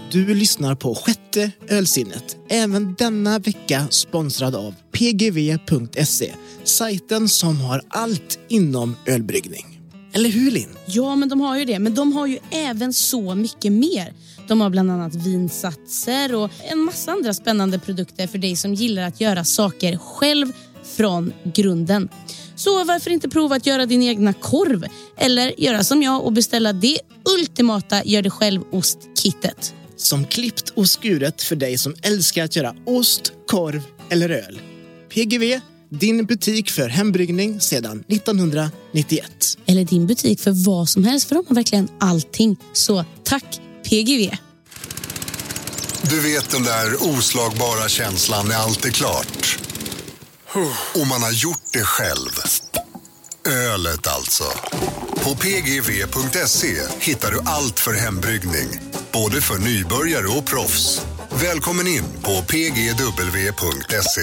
Du lyssnar på Sjätte ölsinnet. Även denna vecka sponsrad av pgv.se. Sajten som har allt inom ölbryggning. Eller hur, Linn? Ja, men de har ju det. Men de har ju även så mycket mer. De har bland annat vinsatser och en massa andra spännande produkter för dig som gillar att göra saker själv från grunden. Så varför inte prova att göra din egna korv? Eller göra som jag och beställa det ultimata gör det själv ostkittet. Som klippt och skuret för dig som älskar att göra ost, korv eller öl. PGV, din butik för hembryggning sedan 1991. Eller din butik för vad som helst, för de har verkligen allting. Så tack PGV. Du vet den där oslagbara känslan när allt är klart. Och man har gjort det själv. Ölet alltså. På pgv.se hittar du allt för hembryggning. Både för nybörjare och proffs. Välkommen in på pgw.se.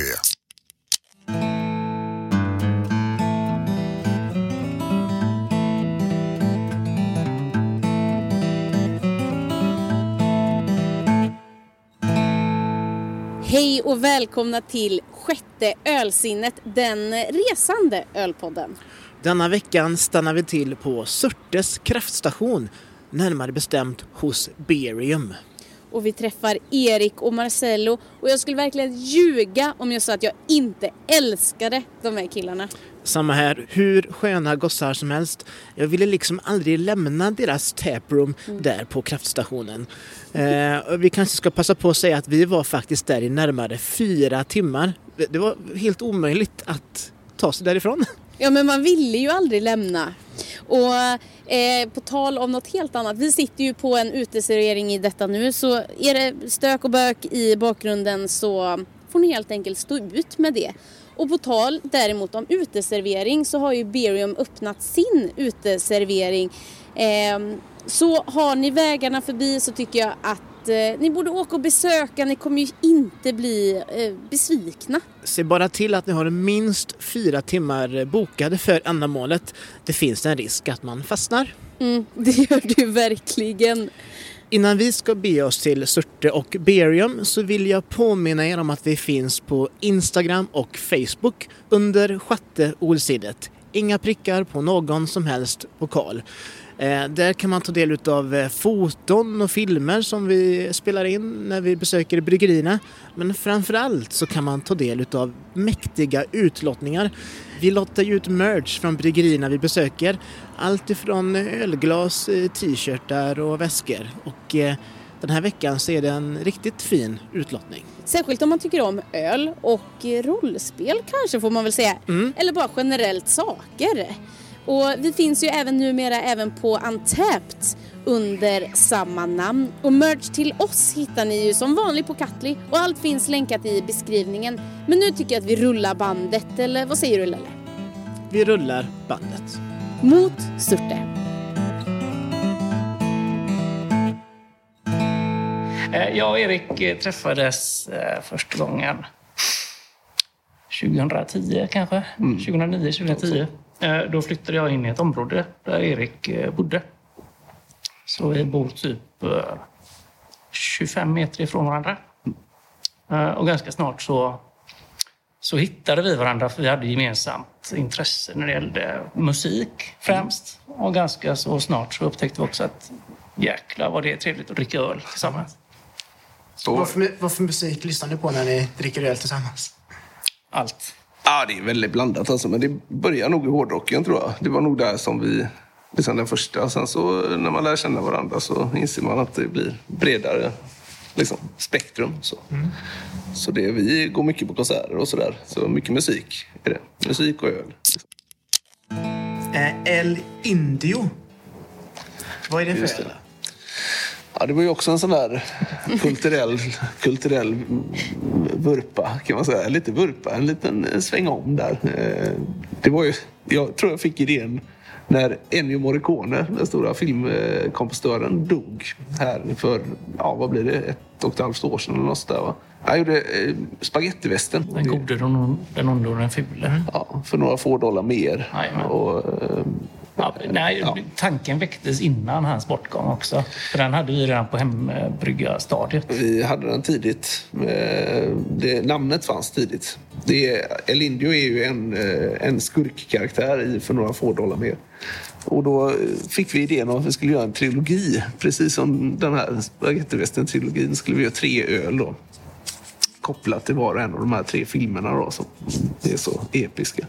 Hej och välkomna till Sjätte ölsinnet, den resande ölpodden. Denna veckan stannar vi till på Surtes kraftstation, närmare bestämt hos Berium. Och vi träffar Erik och Marcello, och jag skulle verkligen ljuga om jag sa att jag inte älskade de här killarna. Samma här, hur sköna gossar som helst. Jag ville liksom aldrig lämna deras taproom där på kraftstationen. Vi kanske ska passa på att säga att vi var faktiskt där i närmare 4 timmar. Det var helt omöjligt att ta sig därifrån. Ja, men man ville ju aldrig lämna. Och på tal om något helt annat, vi sitter ju på en uteservering i detta nu, så är det stök och bök i bakgrunden så får ni helt enkelt stå ut med det. Och på tal däremot om uteservering så har ju Berium öppnat sin uteservering. Så har ni vägarna förbi så tycker jag att ni borde åka och besöka. Ni kommer ju inte bli besvikna. Se bara till att ni har minst 4 timmar bokade för ändamålet. Det finns en risk att man fastnar. Det gör du verkligen. Innan vi ska be oss till Surte och Berium så vill jag påminna er om att vi finns på Instagram och Facebook under Sjätte ölsinnet. Inga prickar på någon som helst vokal. Där kan man ta del av foton och filmer som vi spelar in när vi besöker bryggerierna. Men framförallt så kan man ta del av mäktiga utlottningar. Vi lottar ut merch från bryggerierna vi besöker. Allt ifrån ölglas, t-shirtar och väskor. Och den här veckan så är det en riktigt fin utlottning. Särskilt om man tycker om öl och rollspel kanske, får man väl säga. Eller bara generellt saker. Och vi finns ju även numera även på Untapped under samma namn. Och merch till oss hittar ni ju som vanligt på Katli. Och allt finns länkat i beskrivningen. Men nu tycker jag att vi rullar bandet. Eller vad säger du, Lelle? Vi rullar bandet. Mot Surte. Jag och Erik träffades första gången 2010 kanske. 2009, 2010. Då flyttade jag in i ett område där Erik bodde. Så vi bor typ 25 meter ifrån varandra. Och ganska snart så hittade vi varandra, för vi hade gemensamt intresse när det gällde musik främst. Och ganska så snart så upptäckte vi också att jäklar vad det är trevligt att dricka öl tillsammans. Vad för musik lyssnar ni på när ni dricker öl tillsammans? Allt. Ja, det är väldigt blandat alltså, men det börjar nog i hårdrocken tror jag. Det var nog där som vi, liksom den första. Sen så när man lär känna varandra så inser man att det blir bredare liksom, spektrum. Så det, vi går mycket på konserter och sådär. Så mycket musik är det. Musik och öl. El Indio. Vad är det för öl? Ja, det var ju också en sån där kulturell vurpa kan man säga. Lite vurpa, en liten sväng om där. Det var ju, jag tror jag fick idén när Ennio Morricone, den stora filmkompositören, dog här för, vad blir det, 1,5 år sedan eller något där va. Han gjorde spagettivästen. Den gode, den onde och den fule. Ja, för några få dollar mer. Jajamän. Och, ja, Nej, Ja. tanken väcktes innan hans bortgång också. För den hade vi redan på hembryggarstadiet. Vi hade den tidigt. Namnet fanns tidigt. El Indio är ju en skurkkaraktär i För några få dollar mer. Och då fick vi idén om att vi skulle göra en trilogi. Precis som den här Spagettivästern-trilogin skulle vi göra 3 öl då. Kopplat till var och en av de här 3 filmerna då, som är så episka.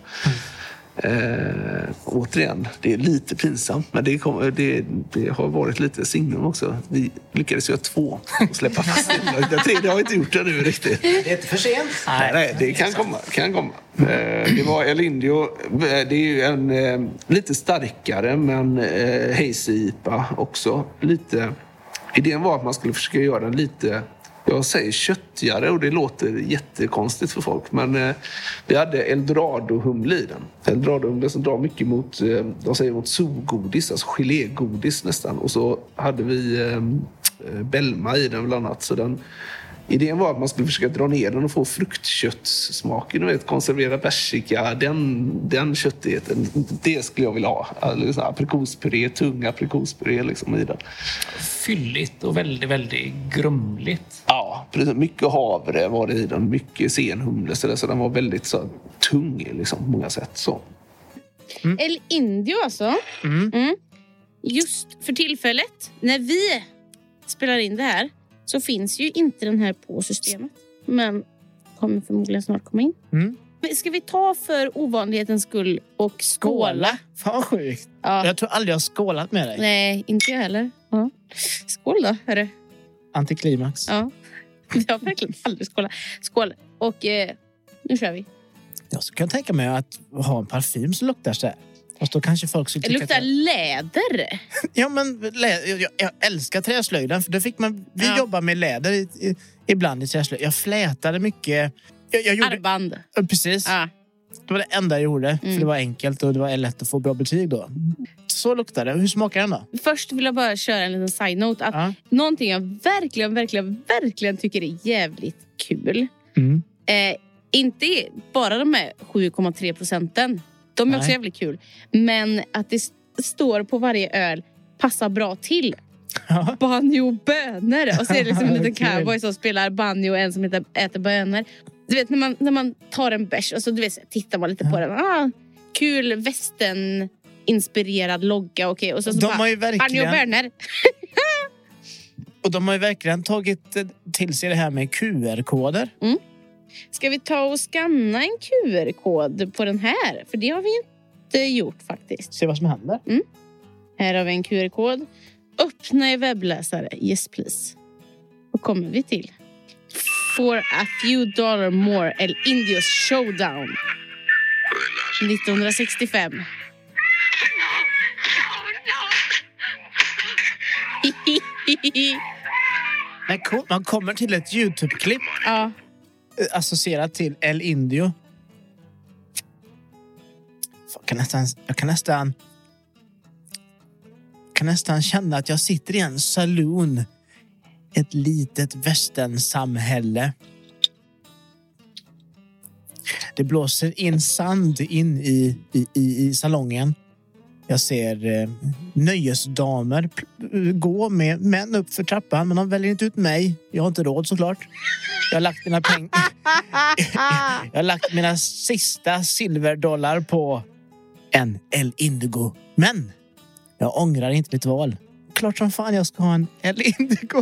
Återigen, det är lite pinsamt, men det har varit lite signum också. Vi lyckades göra 2 och släppa fast den 3 har vi inte gjort det nu riktigt. Det är inte för sent. Nej, det kan komma. Det var El Indio. Det är ju en lite starkare men hazy IPA också. Idén var att man skulle försöka göra den lite, jag säger köttigare, och det låter jättekonstigt för folk. Men vi hade Eldorado-humle i den. Eldorado-humle som drar mycket mot, de säger mot solgodis, alltså gelégodis nästan. Och så hade vi Belma i den bland annat. Så idén var att man skulle försöka dra ner den och få fruktköttssmaken. Du vet, konservera persika, den köttigheten, det skulle jag vilja ha. Alltså, aprikospuré, tung aprikospuré liksom i den. Fylligt och väldigt, väldigt grumligt. Ja, precis. Mycket havre var det i den. Mycket senhumle. Så den var väldigt så tung liksom, på många sätt. Så. El Indio alltså. Just för tillfället, när vi spelar in det här, så finns ju inte den här på systemet. Men kommer förmodligen snart komma in. Ska vi ta för ovanlighetens skull och skåla? Fan vad sjukt. Ja. Jag tror aldrig jag har skålat med dig. Nej, inte jag heller. Ja. Skål då, hörru. Antiklimax. Ja. Jag har verkligen aldrig skålat. Skål. Och nu kör vi. Jag så kan jag tänka mig att ha en parfym som luktar så här. Fast då kanske folk skulle Det tycka luktar läder. Ja, men jag älskar träslöjden. För då fick man, vi jobbar med läder ibland i träslöjden. Jag flätade mycket. Jag gjorde, Armband. precis. Ja. Det var det enda jag gjorde. För det var enkelt och det var lätt att få bra betyg då. Så luktar det. Hur smakar den då? Först vill jag bara köra en liten side-note. Att någonting jag verkligen tycker är jävligt kul. Inte bara de här 7,3%. De är också jävligt kul. Men att det står på varje öl passar bra till. Banjo och bönor. Och så är det liksom en liten cowboy som spelar banjo och en som äter bönor. Du vet, när man tar en bärs och så du vet, tittar man lite på den. Kul västern inspirerad logga. Okay. Och så de har ju banjo och bönor. Och de har ju verkligen tagit till sig det här med QR-koder. Ska vi ta och scanna en QR-kod på den här? För det har vi inte gjort faktiskt. Se vad som händer. Här har vi en QR-kod. Öppna i webbläsare. Yes please. Vad kommer vi till? For a few dollar more El Indios Showdown. 1965. Man kommer till ett YouTube-klipp. Ja. Associerat till El Indio. Jag kan nästan känna att jag sitter i en saloon. Ett litet västernsamhälle. Det blåser in sand in i salongen. Jag ser nöjesdamer gå med män upp för trappan, men de väljer inte ut mig. Jag har inte råd såklart. Jag har lagt mina pengar. Jag har lagt mina sista silverdollar på en El Indigo. Men jag ångrar inte mitt val. Klart som fan jag ska ha en El Indigo.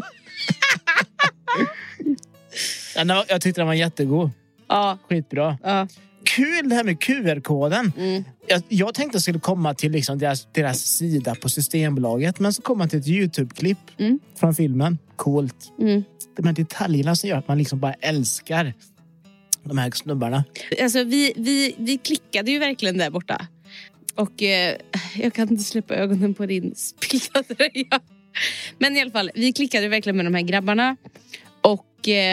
Jag tyckte den var jättegod. Ja. Skitbra. Ja. Kul det här med QR-koden. Jag tänkte att jag skulle komma till liksom deras sida på Systembolaget. Men så kom man till ett YouTube-klipp från filmen. Coolt. De här detaljerna som gör att man liksom bara älskar de här snubbarna. Alltså vi klickade ju verkligen där borta. Och jag kan inte släppa ögonen på din spilda tröja. Men i alla fall, vi klickade verkligen med de här grabbarna. Och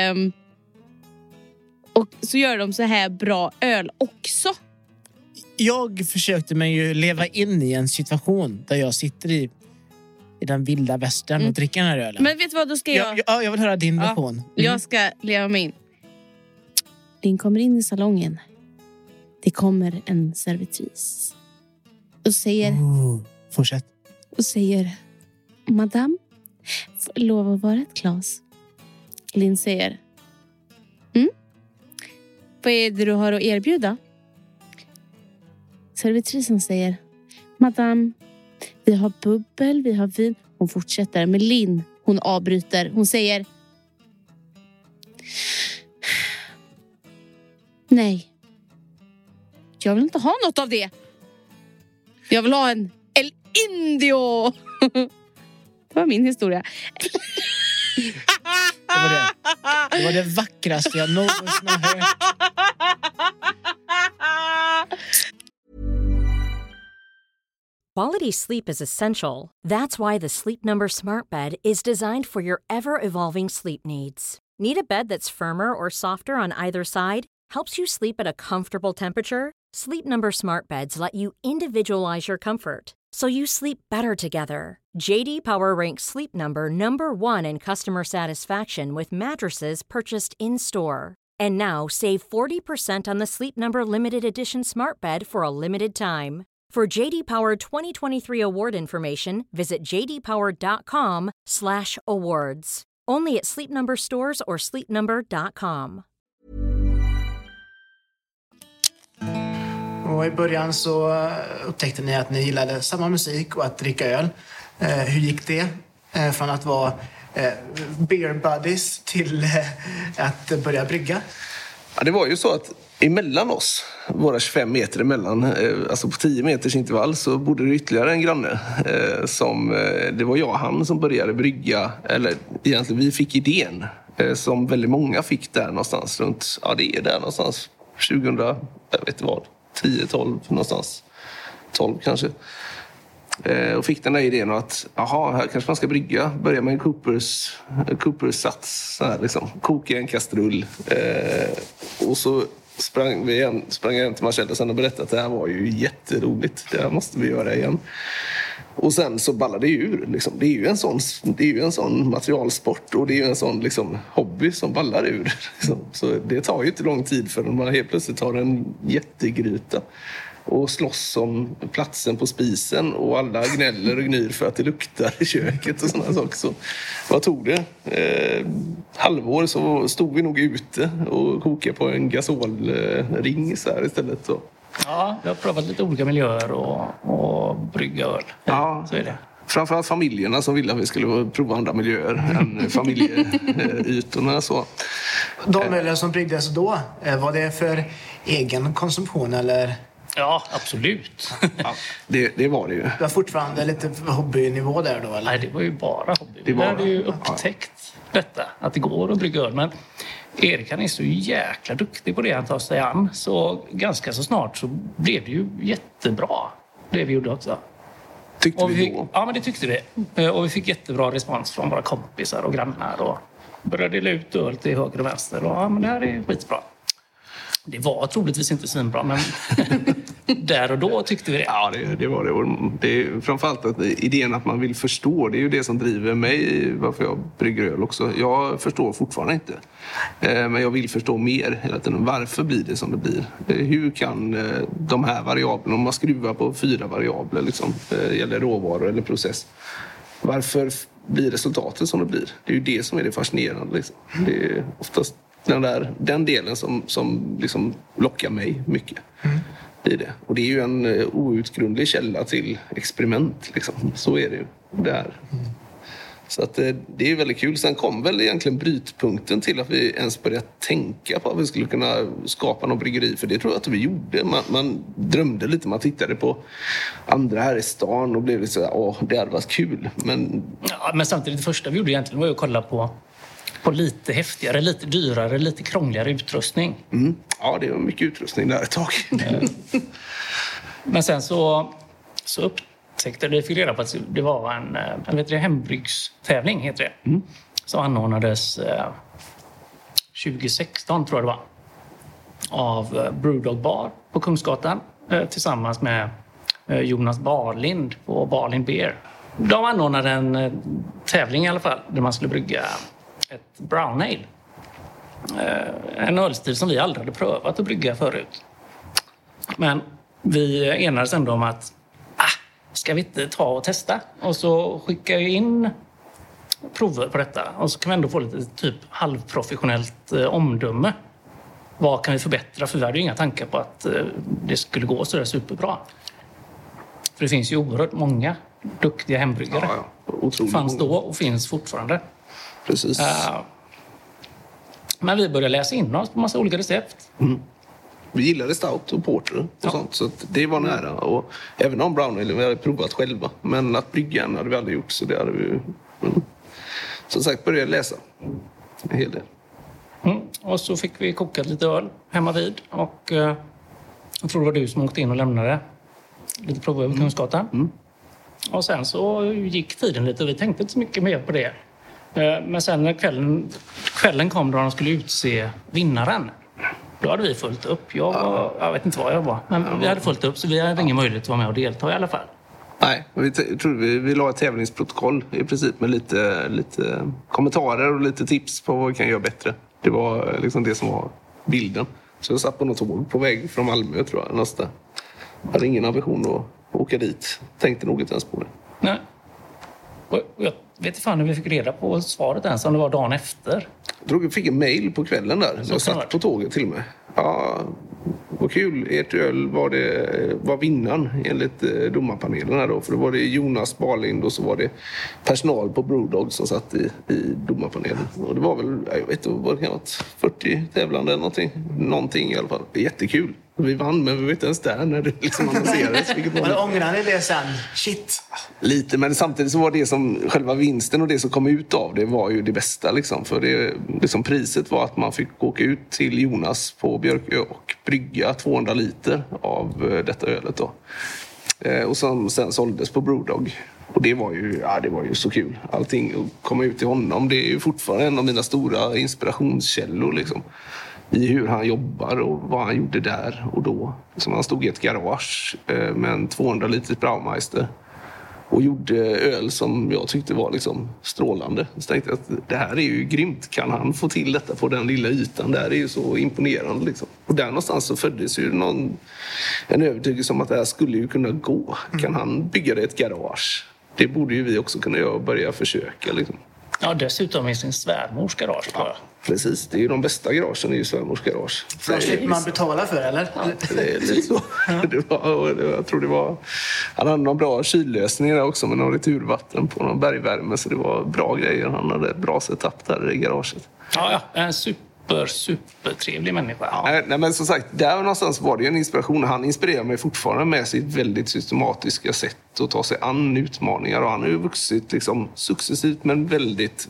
så gör de så här bra öl också. Jag försökte mig ju leva in i en situation där jag sitter i den vilda västern och dricker den här ölen. Men vet du vad, då ska jag vill höra din version. Jag ska leva mig in. Din kommer in i salongen. Det kommer en servitris. Och säger, Fortsätt. Och säger: Madame, får lov att vara ett glas? Linn säger: Vad är det du har att erbjuda? Servitrisen säger: Madame, vi har bubbel, vi har vin. Hon fortsätter, men Linn, hon avbryter. Hon säger: Nej, jag vill inte ha något av det. Jag vill ha en El Indio. Det var min historia. Det var det vackraste jag någonsin har hört. Quality sleep is essential. That's why the Sleep Number Smart Bed is designed for your ever-evolving sleep needs. Need a bed that's firmer or softer on either side? Helps you sleep at a comfortable temperature? Sleep Number Smart Beds let you individualize your comfort, so you sleep better together. JD Power ranks Sleep Number #1 in customer satisfaction with mattresses purchased in-store. And now, save 40% on the Sleep Number Limited Edition Smart Bed for a limited time. For JD Power 2023 award information, visit jdpower.com/awards. Only at Sleep Number stores or sleepnumber.com. Och i början så upptäckte ni att ni gillade samma musik och att dricka öl. Hur gick det? Från att vara beer buddies till att börja brygga? Ja, det var ju så att emellan oss, våra 25 meter emellan, alltså på 10 meters intervall, så bodde det ytterligare en granne. Det var jag och han som började brygga, eller egentligen vi fick idén, som väldigt många fick där någonstans runt, ja det är där någonstans, 2000, jag vet inte vad, 10-12 någonstans, 12 kanske. Och fick den där idén att här kanske man ska brygga, börja med en Coopers sats så här, liksom, koka en kastrull, och så sprang jag hem till Marcel sen och berättade att det här var ju jätteroligt, det här måste vi göra igen. Och sen så ballade det ur liksom. Det är ju en sån materialsport, och det är ju en sån liksom hobby som ballar ur liksom. Så det tar ju inte lång tid förrän man helt plötsligt har en jättegryta och slåss om platsen på spisen, och alla gnäller och gnyr för att det luktar i köket och sådana saker. Så vad tog det? Halvår så stod vi nog ute och kokade på en gasolring så här istället. Så. Ja, vi har provat lite olika miljöer och brygga öl. Ja, så är det. Framförallt familjerna som ville att vi skulle prova andra miljöer än familjeytorna. Så. De ölen som bryggdes då, var det för egen konsumtion eller? Ja, absolut. Ja, det var det ju. Det var fortfarande lite hobbynivå där då, eller? Nej, det var ju bara hobby. Vi hade ju upptäckt detta, att det går att brygga öl. Men Erik, han är så jäkla duktig på det han tar sig an. Så ganska så snart så blev det ju jättebra, det vi gjorde också. Tyckte vi då? Ja, men det tyckte vi. Och vi fick jättebra respons från våra kompisar och grannar. Och började dela ut öl till höger och vänster. Och men det här är skitbra. Det var troligtvis inte svinbra, men där och då tyckte vi det. Ja, det var det. Och det är framförallt att idén att man vill förstå, det är ju det som driver mig varför jag brygger öl också. Jag förstår fortfarande inte. Men jag vill förstå mer hela tiden. Varför blir det som det blir? Hur kan de här variablerna, om man skruvar på 4 variabler, liksom, gäller råvaror eller process. Varför blir resultatet som det blir? Det är ju det som är det fascinerande. Liksom. Det är oftast den delen som liksom lockar mig mycket i det. Och det är ju en outgrundlig källa till experiment. Liksom. Så är det ju där. Så att det är väldigt kul. Sen kom väl egentligen brytpunkten till att vi ens började tänka på att vi skulle kunna skapa någon bryggeri. För det tror jag att vi gjorde. Man drömde lite, man tittade på andra här i stan och blev lite så det hade varit kul. Men samtidigt, det första vi gjorde egentligen var ju att kolla på lite häftigare, lite dyrare, lite krångligare utrustning. Ja, det var mycket utrustning där ett tag. Men sen så upptäckte vi, fick reda på att det var en hembryggstävling, heter det. Som anordnades 2016, tror jag det var. Av Brewdog Bar på Kungsgatan tillsammans med Jonas Barlind på Barlind Beer. De anordnade en tävling i alla fall där man skulle brygga ett brown ale. En ölstil som vi aldrig hade prövat att brygga förut. Men vi enades ändå om att ska vi inte ta och testa? Och så skickar jag in prover på detta. Och så kan vi ändå få lite typ halvprofessionellt omdöme. Vad kan vi förbättra? För vi hade ju inga tankar på att det skulle gå så där superbra. För det finns ju oerhört många duktiga hembryggare. Otroligt fanns många. då och finns fortfarande. Precis. Men vi började läsa in oss på massa olika recept. Vi gillade stout och porter och sånt, så att det var nära. Och även om brown ale vi hade provat själva. Men att brygga hade vi aldrig gjort, så det hade vi som sagt började läsa en hel del. Och så fick vi kokat lite öl hemma vid. Och jag tror det var du som åkte in och lämnade lite prover över Kungsgatan. Och sen så gick tiden lite och vi tänkte inte så mycket mer på det. Men sen när kvällen kom då de skulle utse vinnaren, då hade vi fullt upp. Jag vet inte vad jag var, men vi hade fullt upp så vi hade ingen möjlighet att vara med och delta i alla fall. Nej, vi la ett tävlingsprotokoll i princip med lite kommentarer och lite tips på vad vi kan göra bättre. Det var liksom det som var bilden. Så jag satt på något tåg på väg från Malmö, tror jag. Nästa. Jag hade ingen ambition att åka dit. Tänkte nog inte ens på det. Nej. Och jag vet inte fan hur vi fick reda på svaret ens, om det var dagen efter. Jag tror jag fick en mail på kvällen där. Jag satt på tåget till och med. Ja, vad kul. Ert öl var vinnaren enligt domarpanelen här då. För då var det Jonas Barlind och så var det personal på Brewdog som satt i domarpanelen. Och det var väl, jag vet inte vad det kan vara, 40 tävlande eller någonting i alla fall. Det är jättekul. Vi vann, men vi var inte ens där när det liksom annonserades. Men ångrar ni det sen? Shit! Lite, men samtidigt så var det som själva vinsten och det som kom ut av det var ju det bästa. Liksom. För det liksom priset var att man fick åka ut till Jonas på Björkö och brygga 200 liter av detta ölet då. Och som sen såldes på Brewdog. Och det var ju så kul. Allting att komma ut till honom, det är ju fortfarande en av mina stora inspirationskällor liksom. I hur han jobbar och vad han gjorde där och då. Som han stod i ett garage med en 200 liters Braumeister och gjorde öl som jag tyckte var liksom strålande. Så tänkte jag att det här är ju grymt. Kan han få till detta på den lilla ytan? Det här är ju så imponerande liksom. Och där någonstans så föddes ju en övertygelse om att det här skulle ju kunna gå. Kan han bygga det i ett garage? Det borde ju vi också kunna göra och börja försöka liksom. Ja, dessutom i sin svärmors garage, tror jag. Precis, det är ju de bästa garagen, det är ju svärmors garage. Så slipper man betala för, eller? Ja, det är lite så. Jag tror det var... Han hade någon bra kyllösning där också med någon returvatten på någon bergvärme. Så det var bra grejer. Han hade ett bra setup där i garaget. Ja, en supertrevlig människa. Ja. Nej, men som sagt, där någonstans var det en inspiration. Han inspirerar mig fortfarande med sitt väldigt systematiska sätt att ta sig an utmaningar. Och han har ju vuxit liksom, successivt men väldigt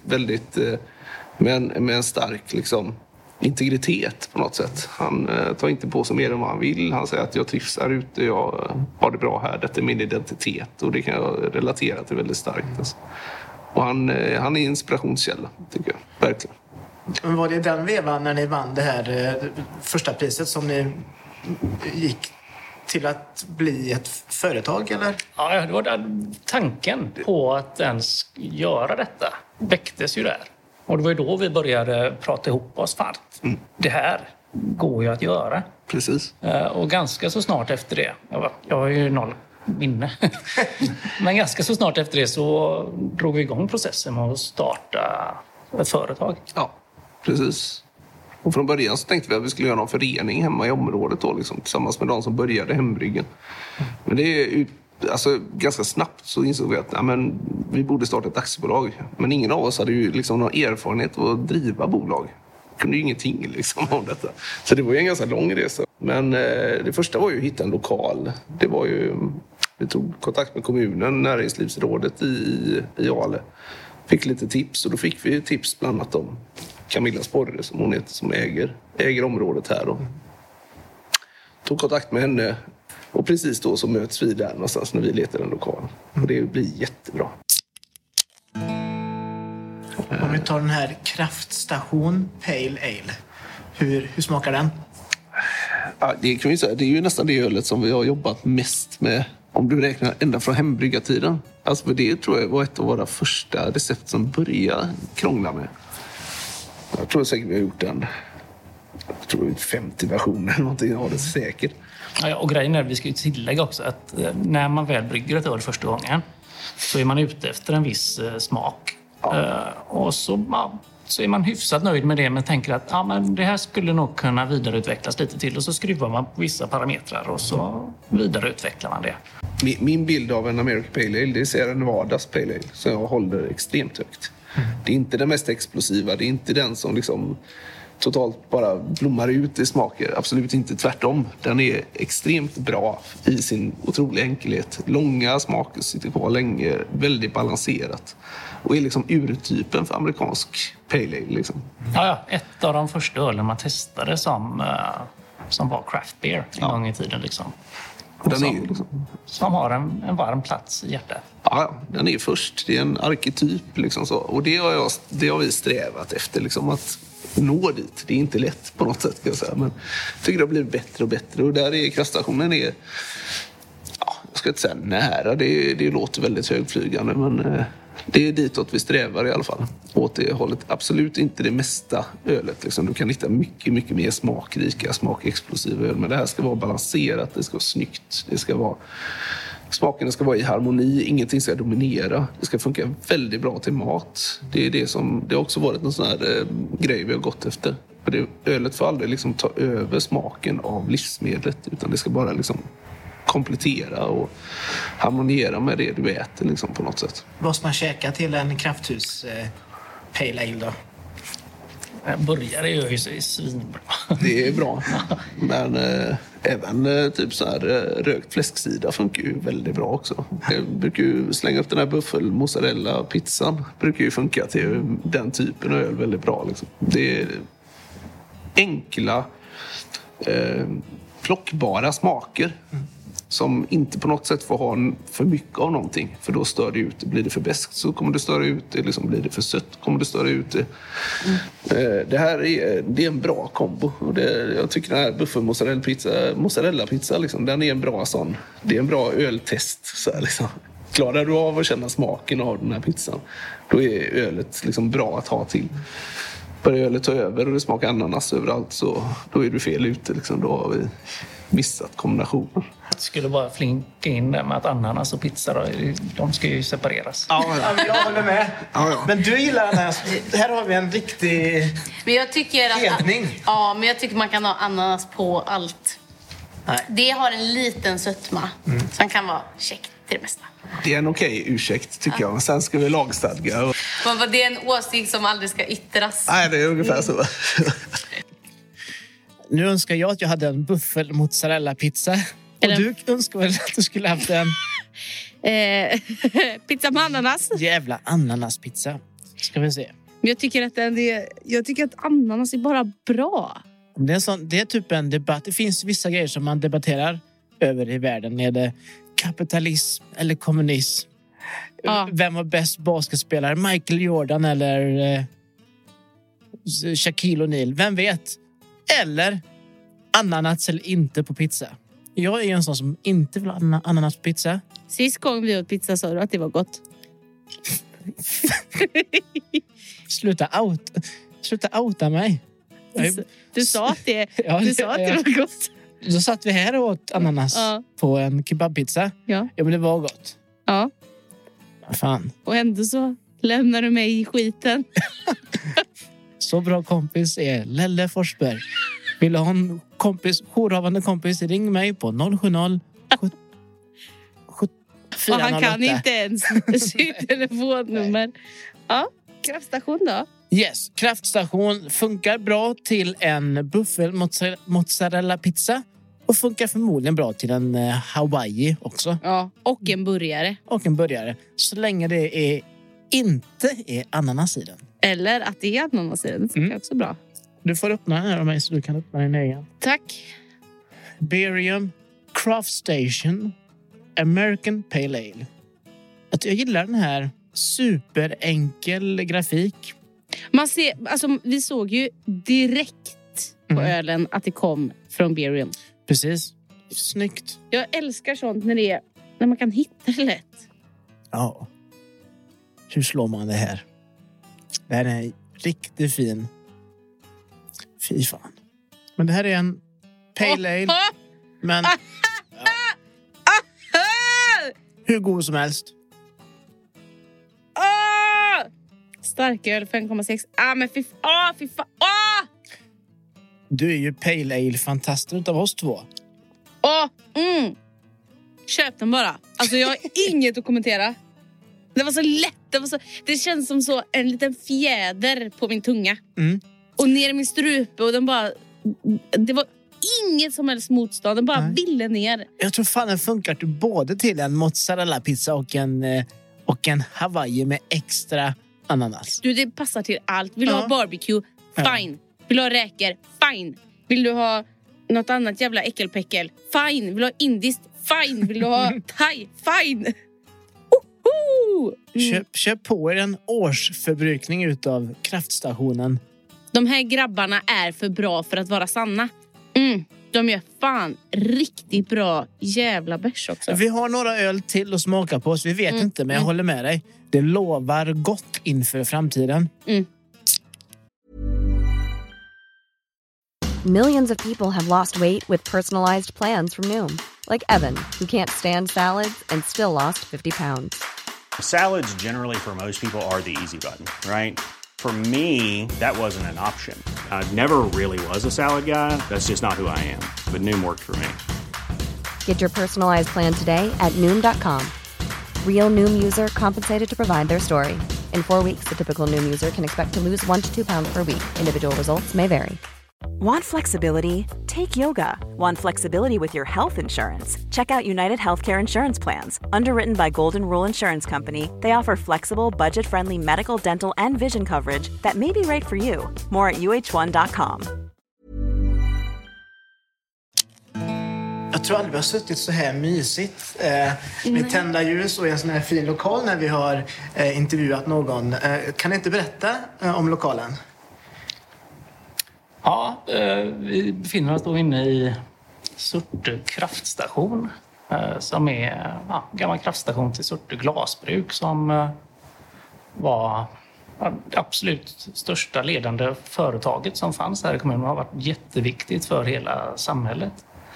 med en stark liksom, integritet på något sätt. Han tar inte på sig mer än vad han vill. Han säger att jag trivs här ute, jag har det bra här. Detta är min identitet och det kan jag relatera till väldigt starkt. Alltså. Och han är inspirationskälla, tycker jag. Verkligen. Men var det den vevan när ni vann det här första priset som ni gick till att bli ett företag, eller? Ja, det var den tanken på att ens göra detta väcktes ju där. Och det var ju då vi började prata ihop oss. Fan, det här går ju att göra. Precis. Och ganska så snart efter det, jag har ju noll minne, men ganska så snart efter det så drog vi igång processen med att starta ett företag. Ja, precis. Och från början så tänkte vi att vi skulle göra någon förening hemma i området då, liksom, tillsammans med de som började hembryggen. Men det är ganska snabbt så insåg vi att vi borde starta ett aktiebolag. Men ingen av oss hade ju liksom någon erfarenhet att driva bolag. Vi kunde ju ingenting liksom om detta. Så det var ju en ganska lång resa. Men det första var ju att hitta en lokal. Det var ju, vi tog kontakt med kommunen, näringslivsrådet i Ale. Fick lite tips och då fick vi tips bland annat om Camilla Sporre som hon heter, som äger området här då. Tog kontakt med henne och precis då så möts vi där någonstans när vi letar en lokal. Och det blir jättebra. Om vi tar den här Kraftstation Pale Ale. Hur smakar den? Ja, det kan vi säga. Det är ju nästan det ölet som vi har jobbat mest med. Om du räknar ända från hembryggartiden. Alltså för det tror jag var ett av våra första recept som började krångla med. Jag tror säkert vi har gjort den jag tror 50 versioner eller någonting av det säkert. Ja, och grejen är, vi ska ju tillägga också att när man väl brygger ett öl första gången så är man ute efter en viss smak. Och så är man hyfsat nöjd med det, men tänker att men det här skulle nog kunna vidareutvecklas lite till, och så skruvar man på vissa parametrar och så vidareutvecklar man det. Min bild av en American Pale Ale, det är Sierra Nevadas Pale Ale, så jag håller extremt högt. Det är inte den mest explosiva, det är inte den som liksom totalt bara blommar ut i smaker. Absolut inte, tvärtom. Den är extremt bra i sin otroliga enkelhet. Långa smaker sitter kvar länge, väldigt balanserat. Och är liksom urtypen för amerikansk Pale Ale. Liksom. Ja, ett av de första ölen man testade som var craft beer en gång i tiden. Liksom. Den är liksom... Som har en varm plats i hjärtat. Ja, den är först. Det är en arketyp. Liksom så. Och det har vi strävat efter. Liksom, att nå dit. Det är inte lätt på något sätt, kan jag säga. Men jag tycker det har blivit bättre och bättre. Och där är kraftstationen jag ska inte säga nära. Det låter väldigt högflygande, men det är ditåt vi strävar i alla fall. Åt det hållet. Absolut inte det mesta ölet. Liksom. Du kan hitta mycket, mycket mer smakrika, smakexplosiva öl. Men det här ska vara balanserat. Det ska vara snyggt. Smaken ska vara i harmoni. Ingenting ska dominera. Det ska funka väldigt bra till mat. Det har också varit en sån här grej vi har gått efter. För ölet får aldrig liksom ta över smaken av livsmedlet. Utan det ska bara liksom komplettera och harmoniera med det du äter liksom, på något sätt. Vad ska man käka till en krafthus Pale Ale då? Burgare gör ju sig svinbra. Det är bra. Men även typ så här rökt fläsksida funkar ju väldigt bra också. Jag brukar ju slänga upp den här buffel-mozzarella-pizzan. Brukar ju funka till den typen av öl väldigt bra. Liksom. Det är enkla, plockbara smaker. Som inte på något sätt får ha för mycket av någonting. För då stör det ut det. Blir det för beskt så kommer det störa ut det. Liksom blir det för sött kommer det störa ut det. Det här är en bra kombo. Och jag tycker den här buffel-mozzarella-pizza liksom, den är en bra sån. Det är en bra öltest. Så här, liksom. Klarar du av att känna smaken av den här pizzan, då är ölet liksom bra att ha till. Börjar ölet ta över och det smakar ananas överallt, så då är du fel ute. Liksom. Då har vi missat kombinationer. Jag skulle bara flinka in där med att ananas och pizza, då, de ska ju separeras. Ja, jag håller med. Ja. Men du gillar ananas. Här har vi en riktig Men jag tycker hedning. men jag tycker man kan ha ananas på allt. Nej. Det har en liten sötma som kan vara käckt till det mesta. Det är en okej ursäkt tycker jag. Sen ska vi lagstadga. Men det är en åsikt som aldrig ska yttras. Nej, det är ungefär så. Nu önskar jag att jag hade en buffel-mozzarella-pizza. Och du önskar väl att du skulle haft en Pizza med ananas. jävla ananaspizza. Ska vi se. Men jag tycker att ananas är bara bra. Det är typ en debatt. Det finns vissa grejer som man debatterar över i världen. Är det kapitalism eller kommunism? Ja. Vem var bäst basketspelare? Michael Jordan eller Shaquille O'Neal? Vem vet? Eller ananas eller inte på pizza. Jag är en sån som inte vill ha ananas på pizza. Sist gång vi åt pizza sa du att det var gott. Sluta outa mig. Du sa att det, Ja, du sa att det var gott. Då satt vi här och åt ananas på en kebabpizza. Ja. Ja, men det var gott. Ja. Fan. Och ändå så lämnar du mig i skiten. Så bra kompis är Lelle Forsberg. Vill du ha en jourhavande kompis, ring mig på 070 Och han kan inte ens sitt telefonnummer. Ja, kraftstation då? Yes, kraftstation funkar bra till en buffel mozzarella pizza och funkar förmodligen bra till en Hawaii också. Ja, och en burgare. Och en burgare. Så länge det inte är ananas i den. Eller att det är ananas i den. Det funkar också bra. Du får öppna den här av mig så du kan öppna din egen. Tack. Berium Craft Station American Pale Ale. Att jag gillar den här superenkel grafik. Man ser, alltså, vi såg ju direkt på ölen att det kom från Berium. Precis. Snyggt. Jag älskar sånt när man kan hitta det lätt. Ja. Hur slår man det här? Det här är riktigt fin. Fy fan. Men det här är en pale ale. Men hur god som helst. Starköl 5,6. Men fy fan. Du är ju pale ale-fantasten utav oss två. Köp den bara. Alltså jag har inget att kommentera. Det var så lätt. Det känns som så en liten fjäder på min tunga. Och ner i min strupe. Och den bara... Det var inget som helst motstånd. Den bara ville ner. Jag tror fan den funkar till både till en mozzarella-pizza och en Hawaii med extra ananas. Du, det passar till allt. Vill du ha barbecue? Fine. Vill du ha räkor? Fine. Vill du ha något annat jävla äckelpäckel? Fine. Vill du ha indiskt? Fine. Vill du ha thai? Fine. Köp på er en årsförbrukning utav kraftstationen. De här grabbarna är för bra för att vara sanna. De gör fan riktigt bra jävla bärs också. Vi har några öl till att smaka på, så vi vet inte, men jag håller med dig. Det lovar gott inför framtiden. Millions of people have lost weight with personalized plans from Noom. Like Evan, who can't stand salads and still lost 50 pounds. Salads generally for most people are the easy button, right? For me, that wasn't an option. I never really was a salad guy. That's just not who I am. But Noom worked for me. Get your personalized plan today at Noom.com. Real Noom user compensated to provide their story. In 4 weeks, the typical Noom user can expect to lose 1 to 2 pounds per week. Individual results may vary. Want flexibility? Take yoga. Want flexibility with your health insurance? Check out United Healthcare Insurance Plans. Underwritten by Golden Rule Insurance Company, they offer flexible, budget-friendly medical, dental, and vision coverage that may be right for you. More at uh1.com. Jag tror aldrig vi har suttit så här mysigt med tända ljus och i en sån här fin lokal när vi har intervjuat någon. Kan ni inte berätta om lokalen? Ja, vi befinner oss då inne i Surte kraftstation som är gammal kraftstation till Surte glasbruk som var det absolut största ledande företaget som fanns här i kommunen. Det har varit jätteviktigt för hela samhället.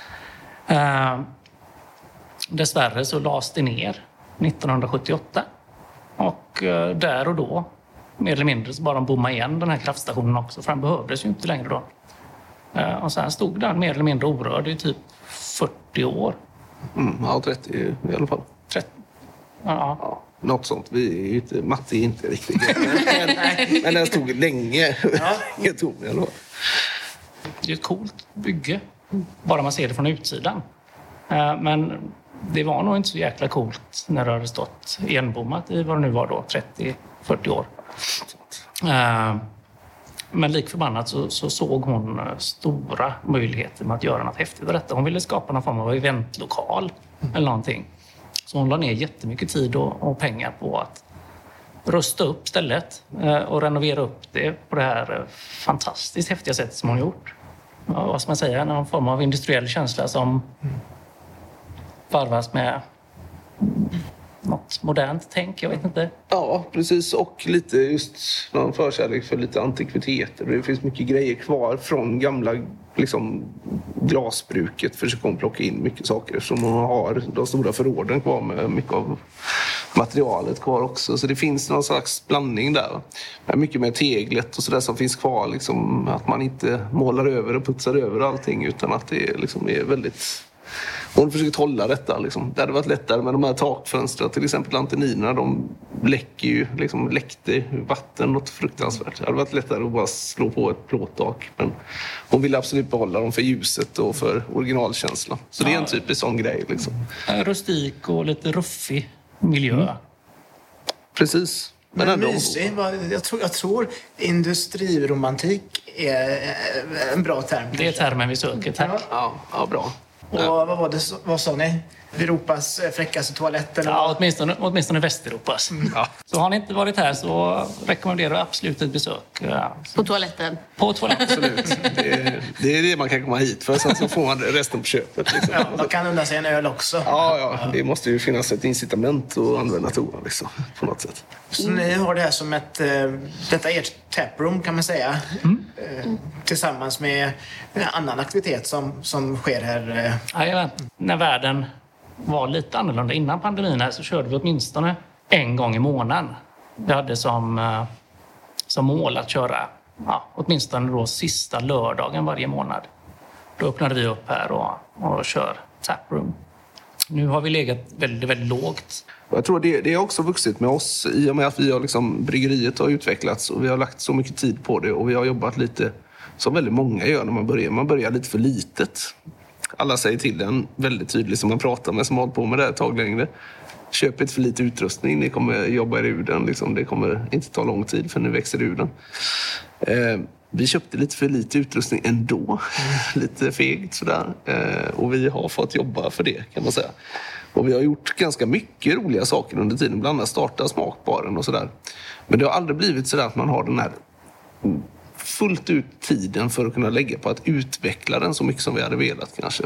Dessvärre så lades det ner 1978 och där och då mer eller mindre så bara de bommade igen den här kraftstationen också, för den behövdes ju inte längre då. Och sen stod den mer eller mindre orörd i typ 40 år. Ja, 30 i alla fall. 30? Ja, något sånt. Vi är ju inte, matte är inte riktigt. Men den stod länge. Ja. Tom i alla fall. Det är ett coolt bygge, bara man ser det från utsidan. Men det var nog inte så jäkla coolt när det hade stått enbommat i vad det nu var då, 30-40 år. Men lik förbannat så såg hon stora möjligheter med att göra något häftigt av detta. Hon ville skapa någon form av eventlokal eller någonting. Så hon la ner jättemycket tid och pengar på att rusta upp stället och renovera upp det på det här fantastiskt häftiga sättet som hon gjort. Ja, vad ska man säga? Någon form av industriell känsla som varvas med något modernt tänk, jag vet inte. Ja, precis. Och lite just någon förkärlek för lite antikviteter. Det finns mycket grejer kvar från gamla glasbruket. Försöker hon plocka in mycket saker som hon har. De stora förråden kvar med mycket av materialet kvar också. Så det finns någon slags blandning där. Men mycket med teglet och sådär som finns kvar. Att man inte målar över och putsar över allting utan att det är väldigt... Hon försöker hålla detta. Det hade varit lättare med de här takfönstren. Till exempel lanteninerna, de läcker ju, läckte vatten något fruktansvärt. Det hade varit lättare att bara slå på ett plåttak. Men hon ville absolut behålla dem för ljuset och för originalkänslan. Så det är en typisk sån grej. Rustik och lite ruffig miljö. Precis. Men mysig, jag tror industriromantik är en bra term. Det är termen vi söker. Tack. Ja, bra. Och vad sa ni? Europas fräckaste toalett? Eller Ja, åtminstone Västeuropas. Ja. Så har ni inte varit här så rekommenderar jag absolut ett besök. På toaletten? På toaletten. Absolut. Det är det man kan komma hit för. Sen så får man resten på köpet. Liksom. Ja, man kan unna sig en öl också. Ja, det måste ju finnas ett incitament att använda toan liksom, på något sätt. Så ni har det här som detta är ert taproom kan man säga. Tillsammans med en annan aktivitet som sker här. Ja, när världen var lite annorlunda innan pandemin här så körde vi åtminstone en gång i månaden. Vi hade som mål att köra åtminstone då sista lördagen varje månad. Då öppnade vi upp här och kör taproom. Nu har vi legat väldigt, väldigt lågt. Jag tror det har också vuxit med oss i och med att vi har liksom, bryggeriet har utvecklats och vi har lagt så mycket tid på det och vi har jobbat lite som väldigt många gör när man börjar. Man börjar lite för litet. Alla säger till den väldigt tydligt som man pratar med som har hållit på med det ett tag längre. Köp inte för lite utrustning, ni kommer jobba er ur den. Liksom. Det kommer inte ta lång tid för ni växer ur den. Vi köpte lite för lite utrustning ändå. Lite fegt sådär. Och vi har fått jobba för det kan man säga. Och vi har gjort ganska mycket roliga saker under tiden. Bland annat starta smakbaren och sådär. Men det har aldrig blivit sådär att man har den här fullt ut tiden för att kunna lägga på att utveckla den så mycket som vi hade velat kanske.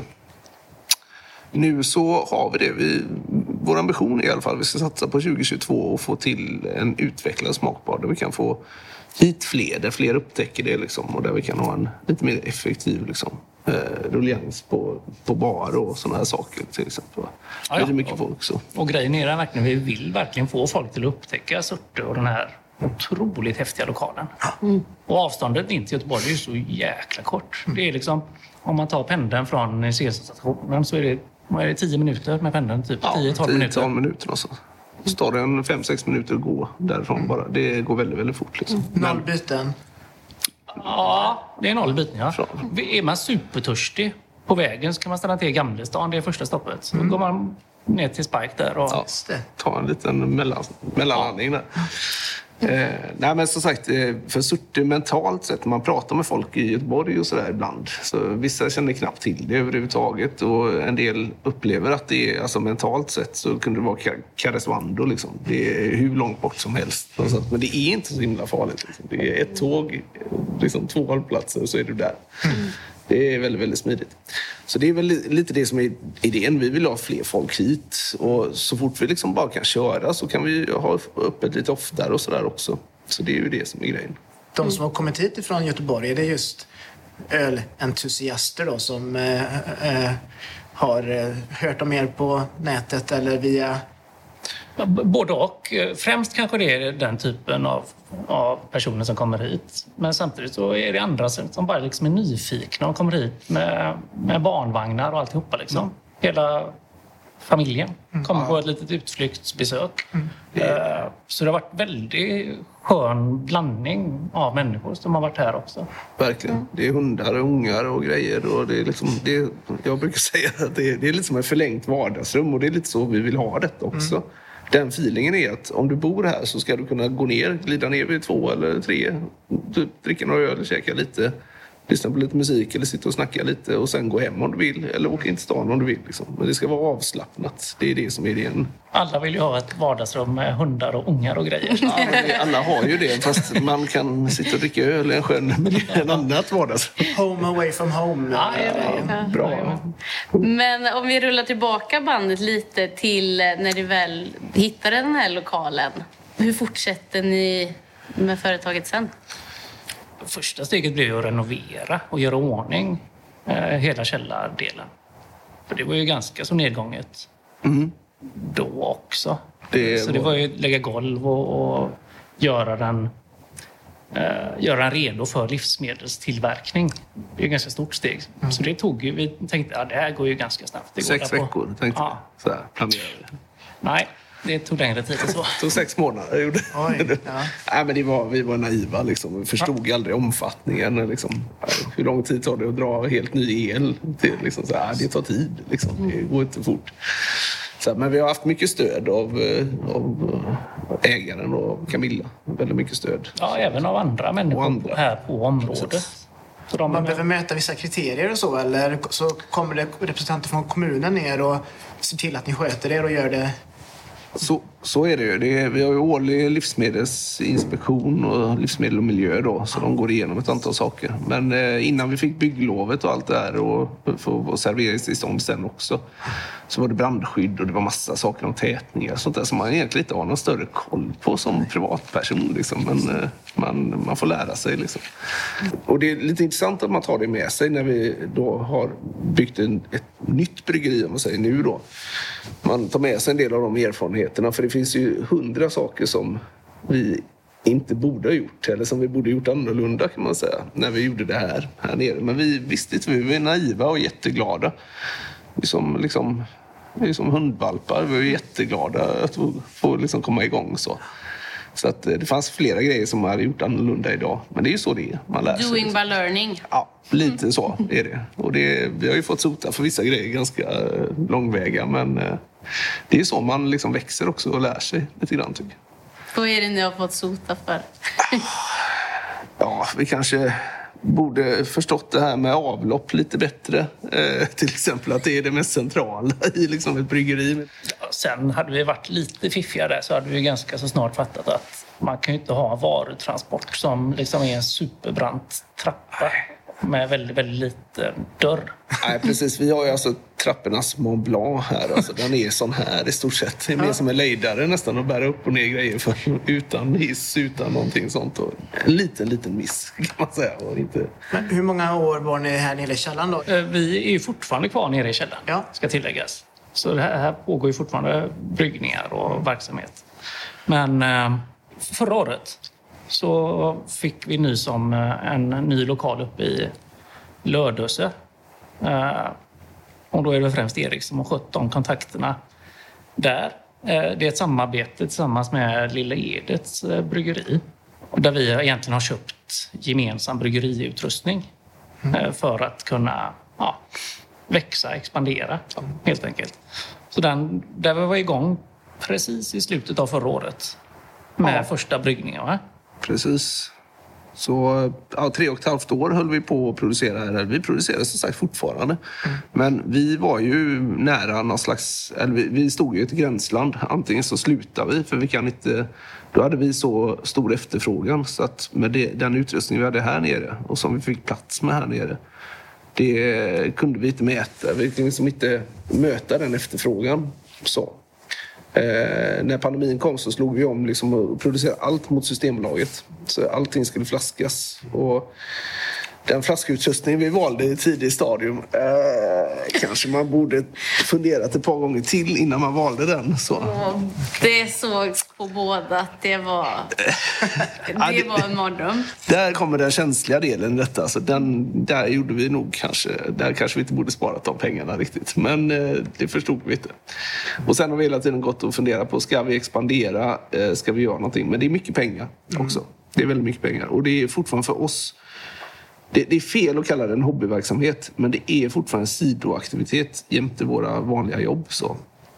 Nu så har vi det. Vår ambition är i alla fall att vi ska satsa på 2022 och få till en utvecklad smakbar där vi kan få hit fler, där fler upptäcker det liksom, och där vi kan ha en lite mer effektiv liksom, rullians på bar och sådana här saker till exempel. Ja. Det är mycket folk så. Och grejen är verkligen, vi vill verkligen få folk till att upptäcka Surte och den här otroligt häftiga lokalen. Och avståndet in till Göteborg är ju så jäkla kort. Det är liksom, om man tar pendeln från CSS-stationen så är det 10 minuter med pendeln, typ 10-12 minuter. 10-12 minuter alltså. Så tar det en 5-6 minuter att gå därifrån bara. Det går väldigt, väldigt fort liksom. 0 byten. Ja, det är 0 byten, ja. Är man supertörstig på vägen så kan man stanna till i Gamlestan, det är första stoppet. Så går man ner till Spike där och ta en liten mellanlandning där. Nej men som sagt, för Surte mentalt sett, när man pratar med folk i Göteborg och sådär ibland, så vissa känner knappt till det överhuvudtaget och en del upplever att det är, alltså mentalt sett så kunde det vara Karesuando liksom. Det är hur långt bort som helst. Men det är inte så himla farligt liksom. Det är ett tåg, liksom 2 hållplatser så är du där. Det är väldigt, väldigt smidigt. Så det är väl lite det som är idén. Vi vill ha fler folk hit. Och så fort vi liksom bara kan köra så kan vi ha öppet lite oftare och sådär också. Så det är ju det som är grejen. De som har kommit hit ifrån Göteborg, är det just ölentusiaster då som har hört om er på nätet eller via... Både och. Främst kanske det är den typen av personer som kommer hit. Men samtidigt så är det andra som bara liksom är nyfikna och kommer hit med barnvagnar och alltihopa. Liksom. Hela familjen kommer på ett litet utflyktsbesök. Så det har varit väldigt skön blandning av människor som har varit här också. Verkligen. Det är hundar och ungar och grejer. Och det är liksom, jag brukar säga att det är lite som ett förlängt vardagsrum och det är lite så vi vill ha det också. Den feelingen är att om du bor här så ska du kunna gå ner, glida ner vid 2 eller 3, dricka några öl, käka lite, lyssna på lite musik eller sitta och snacka lite och sen gå hem om du vill eller åka in till stan om du vill. Liksom. Men det ska vara avslappnat. Det är det som är idén. Alla vill ju ha ett vardagsrum med hundar och ungar och grejer. Ja, alla har ju det, fast man kan sitta och dricka öl i en skön miljö, en annat vardagsrum. Home away from home. Bra. Men om vi rullar tillbaka bandet lite till när du väl hittade den här lokalen. Hur fortsätter ni med företaget sen? Första steget blev att renovera och göra ordning hela källardelen. För det var ju ganska så nedgånget då också. Så det var ju att lägga golv och göra den redo för livsmedelstillverkning. Det är ett ganska stort steg. Så det tog ju, vi tänkte det här går ju ganska snabbt. Det 6 veckor tänkte jag. Så här planerade vi. Nej. Det tog längre tid än så. Det tog 6 månader. Nej, men vi var naiva. Liksom. Vi förstod aldrig omfattningen. Liksom. Hur lång tid tar det att dra helt ny el? Liksom, det tar tid. Liksom. Det går inte fort. Men vi har haft mycket stöd av ägaren och Camilla. Väldigt mycket stöd. Ja, även av andra människor här på området. Så man behöver möta vissa kriterier och så, eller så kommer det representanter från kommunen ner och ser till att ni sköter er och gör det? Så är det ju. Vi har ju årlig livsmedelsinspektion och livsmedel och miljö då, så de går igenom ett antal saker. Men innan vi fick bygglovet och allt det här och serveringstillstånd sen också, så var det brandskydd och det var massa saker om tätningar och sånt där som man egentligen inte har någon större koll på som privatperson liksom. Men man får lära sig liksom. Och det är lite intressant att man tar det med sig när vi då har byggt ett nytt bryggeri, om man säger nu då. Man tar med sig en del av de erfarenheterna, för det finns ju 100 saker som vi inte borde ha gjort, eller som vi borde ha gjort annorlunda kan man säga, när vi gjorde det här nere. Men vi visste inte, vi var naiva och jätteglada. Vi är som hundvalpar, vi var jätteglada att få liksom komma igång så. Så att det fanns flera grejer som man hade gjort annorlunda idag. Men det är ju så det är. Man lär sig. Doing by learning. Ja, lite så är det. Och vi har ju fått sota för vissa grejer ganska långväga. Men det är så man liksom växer också och lär sig lite grann tycker jag. Vad är det ni har fått sota för? Ja, vi kanske borde förstått det här med avlopp lite bättre. Till exempel att det är det mest centrala i liksom ett bryggeri. Sen hade vi varit lite fiffigare så hade vi ganska så snart fattat att man kan ju inte ha varutransport som liksom är en superbrant trappa med väldigt, väldigt lite dörr. Nej, precis. Vi har ju alltså trappornas Mont Blanc här. Alltså, den är sån här i stort sett. Det är mer som en lejdare nästan att bära upp och ner grejer för, utan hiss, utan någonting sånt. Och en liten miss kan man säga. Och inte... Men hur många år var ni här nere i källaren då? Vi är ju fortfarande kvar nere i källaren, ska tilläggas. Så det här pågår ju fortfarande bryggningar och verksamhet. Men förra året så fick vi nys om en ny lokal uppe i Lödöse. Och då är det främst Erik som har skött de kontakterna där. Det är ett samarbete tillsammans med Lilla Edets bryggeri. Där vi egentligen har köpt gemensam bryggeriutrustning för att kunna växa, expandera helt enkelt. Så där vi var igång precis i slutet av förra året med första bryggningen, va? Precis. Så 3,5 år höll vi på att producera här. Vi producerar som sagt fortfarande. Men vi var ju nära någon slags... Eller vi stod ju i ett gränsland. Antingen så slutar vi, för vi kan inte... Då hade vi så stor efterfrågan. Så att med den utrustning vi hade här nere och som vi fick plats med här nere, det kunde vi inte mäta. Vi kunde liksom inte möta den efterfrågan. Så. När pandemin kom så slog vi om liksom och producerade allt mot Systembolaget. Så allting skulle flaskas. Och den flaskutrustning vi valde i tidigt stadium kanske man borde funderat ett par gånger till innan man valde den. Så. Det sågs på båda att det var en mardröm. Där kommer den känsliga delen i detta. Så där gjorde vi nog där kanske vi inte borde sparat de pengarna riktigt. Men det förstod vi inte. Och sen har vi hela tiden gått och funderat på, ska vi expandera? Ska vi göra någonting? Men det är mycket pengar också. Det är väldigt mycket pengar. Och det är fortfarande för oss... Det är fel att kalla det en hobbyverksamhet, men det är fortfarande en sidoaktivitet jämte våra vanliga jobb. Så.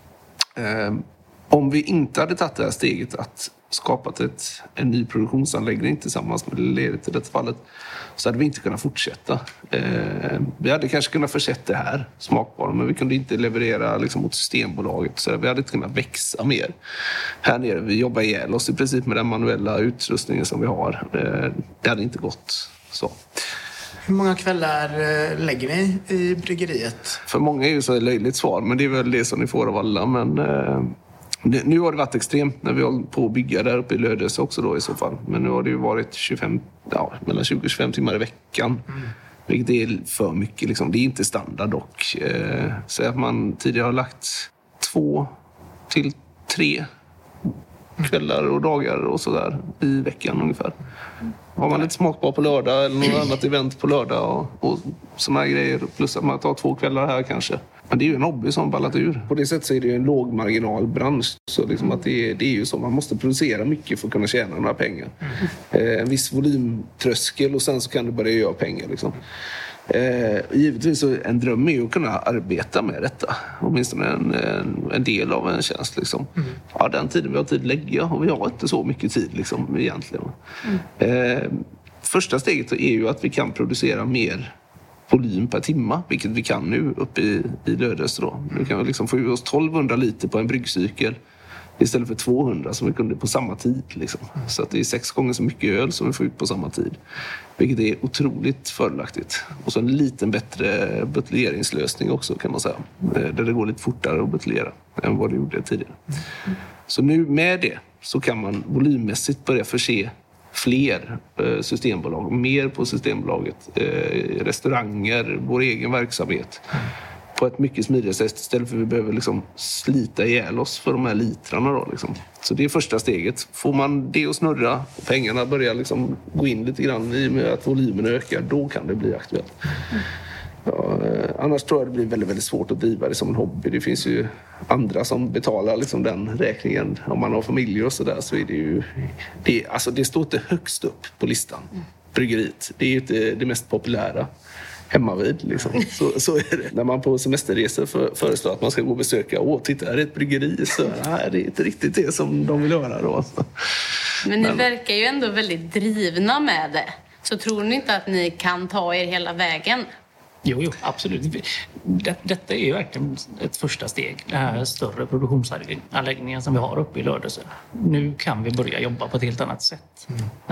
Om vi inte hade tagit det här steget att skapat en ny produktionsanläggning tillsammans med Ledet i detta fallet, så hade vi inte kunnat fortsätta. Vi hade kanske kunnat försett det här smakbara, men vi kunde inte leverera liksom mot Systembolaget, så vi hade inte kunnat växa mer. Här nere, vi jobbar ihjäl oss i princip med den manuella utrustningen som vi har. Det hade inte gått så. Hur många kvällar lägger ni i bryggeriet? För många är ju så ett löjligt svar, men det är väl det som ni får av alla. Men nu har det varit extremt när vi håller på att bygga där uppe i Lödöse också då i så fall. Men nu har det ju varit mellan 20 och 25 timmar i veckan. Vilket är för mycket. Liksom. Det är inte standard dock. Så att man tidigare har lagt 2 till 3 kvällar och dagar och sådär i veckan ungefär. Har man lite smakbar på lördag eller något annat event på lördag och såna här grejer, plus att man tar 2 kvällar här kanske. Men det är ju en hobby som ballat ur. På det sättet så är det ju en lågmarginalbransch. Så liksom att det är ju så. Man måste producera mycket för att kunna tjäna några pengar. En viss volymtröskel och sen så kan du börja göra pengar. Liksom. Givetvis så en dröm är ju att kunna arbeta med detta. Åtminstone en del av en tjänst. Liksom. Ja, den tiden vi har tid lägga och vi har inte så mycket tid liksom, egentligen. första steget är ju att vi kan producera mer volym per timma, vilket vi kan nu uppe i Lödöse då. Nu kan vi liksom få oss 1200 liter på en bryggcykel istället för 200 som vi kunde på samma tid. Liksom. Så att det är 6 gånger så mycket öl som vi får ut på samma tid. Vilket är otroligt fördelaktigt. Och så en liten bättre buteljeringslösning också kan man säga. Där det går lite fortare att buteljera än vad det gjorde tidigare. Så nu med det så kan man volymmässigt börja förse fler systembolag, mer på Systembolaget, restauranger, vår egen verksamhet på ett mycket smidigare sätt istället för att vi behöver liksom slita ihjäl oss för de här litrarna då liksom. Så det är första steget. Får man det att snurra och pengarna börjar liksom gå in lite grann i och med att volymen ökar, då kan det bli aktuellt. Ja, annars tror jag det blir väldigt, väldigt svårt att driva det som en hobby. Det finns ju andra som betalar liksom den räkningen. Om man har familjer och sådär så är det ju... Det står inte högst upp på listan, bryggeriet. Det är ju inte det mest populära hemma vid. Liksom. Så är det. När man på semesterresor föreslår att man ska gå och besöka titta, här är ett bryggeri. Så nej, det är inte riktigt det som de vill höra då. Men ni verkar ju ändå väldigt drivna med det. Så tror ni inte att ni kan ta er hela vägen? Jo, absolut. Detta är ju verkligen ett första steg. Den här större produktionsanläggningen som vi har uppe i Lödöse. Nu kan vi börja jobba på ett helt annat sätt.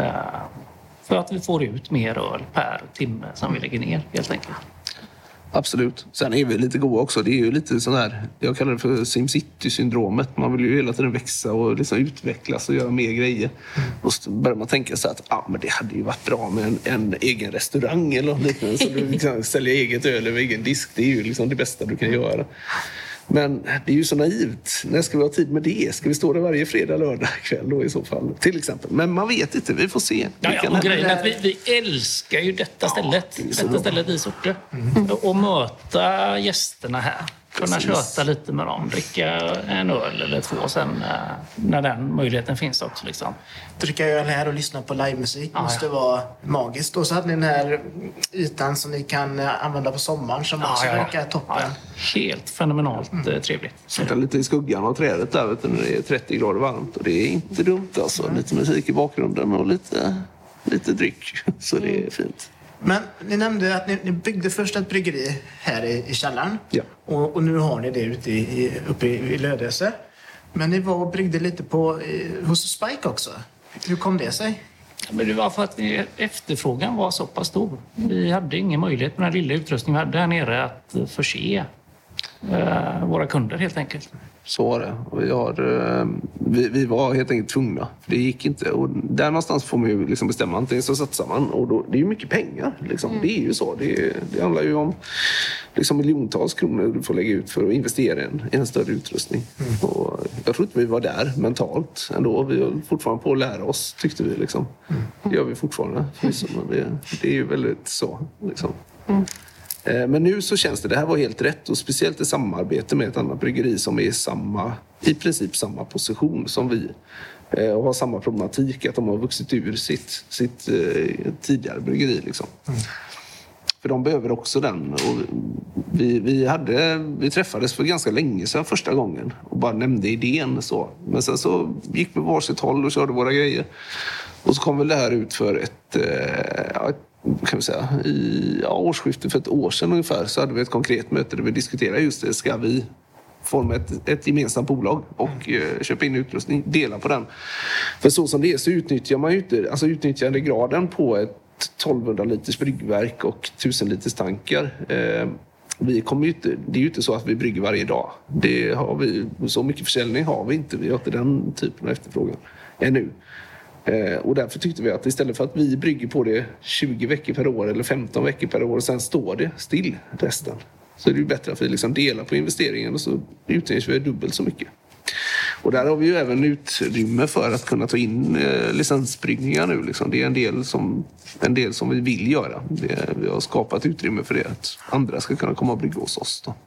För att vi får ut mer öl per timme som vi lägger ner helt enkelt. Absolut. Sen är vi lite goda också. Det är ju lite sån här, jag kallar det för SimCity-syndromet. Man vill ju hela tiden växa och liksom utvecklas och göra mer grejer. Och så börjar man tänka så att men det hade ju varit bra med en egen restaurang eller något liknande. Så du liksom säljer eget öl över egen disk. Det är ju liksom det bästa du kan göra. Men det är ju så naivt. När ska vi ha tid med det? Ska vi stå där varje fredag, lördag kväll då i så fall? Till exempel. Men man vet inte, vi får se. Och grejen är att vi älskar ju detta stället. Detta stället i Surte. Och möta gästerna här. Kunna köta lite med dem. Dricka en öl eller 2 sen när den möjligheten finns också. Liksom. Dricka öl här och lyssna på livemusik måste vara magiskt. Och så hade ni den här ytan som ni kan använda på sommaren som också verkar toppen. Helt fenomenalt trevligt. Sitta lite i skuggan av trädet där vet du, när det är 30 grader varmt. Och det är inte dumt alltså. Lite musik i bakgrunden och lite dryck. Så det är fint. Men ni nämnde att ni byggde först ett bryggeri här i källaren. Ja. Och nu har ni det ute uppe i Lödöse. Men ni var och bryggde lite hos Spike också. Hur kom det sig? Men det var för att efterfrågan var så pass stor. Vi hade ingen möjlighet med den lilla utrustningen vi hade här nere att förse våra kunder helt enkelt. Så var det. Vi var helt enkelt tvungna. Det gick inte. Och där någonstans får man ju liksom bestämma. Antingen så satsar man. Och då, det är ju mycket pengar. Liksom. Det är ju så. Det handlar ju om liksom miljontals kronor du får lägga ut för att investera i en större utrustning. Och jag tror inte vi var där mentalt ändå. Vi höll fortfarande på att lära oss, tyckte vi. Liksom. Det gör vi fortfarande. Det är ju väldigt så. Liksom. Men nu så känns det här var helt rätt och speciellt i samarbete med ett annat bryggeri som är i princip samma position som vi och har samma problematik att de har vuxit ur sitt tidigare bryggeri liksom. För de behöver också den och vi träffades för ganska länge sedan första gången och bara nämnde idén så. Men sen så gick vi varsitt håll och körde våra grejer och så kom vi det här ut för ett kan vi säga, i årsskiftet för ett år sedan ungefär så hade vi ett konkret möte där vi diskuterade just det. Ska vi forma ett gemensamt bolag och köpa in utrustning, dela på den. För så som det är så utnyttjar man ju inte, alltså utnyttjandegraden på ett 1200 liters bryggverk och 1000 liters tankar. Vi kommer ju inte, det är ju inte så att vi brygger varje dag. Det har vi, så mycket försäljning har vi inte. Vi har inte den typen av efterfrågan ännu. Och därför tyckte vi att istället för att vi brygger på det 20 veckor per år eller 15 veckor per år och sen står det still resten. Så är det ju bättre att vi liksom delar på investeringen och så utnyttjar vi dubbelt så mycket. Och där har vi ju även utrymme för att kunna ta in licensbryggningar nu. Liksom. Det är en del som vi vill göra. Vi har skapat utrymme för det att andra ska kunna komma och brygga hos oss då.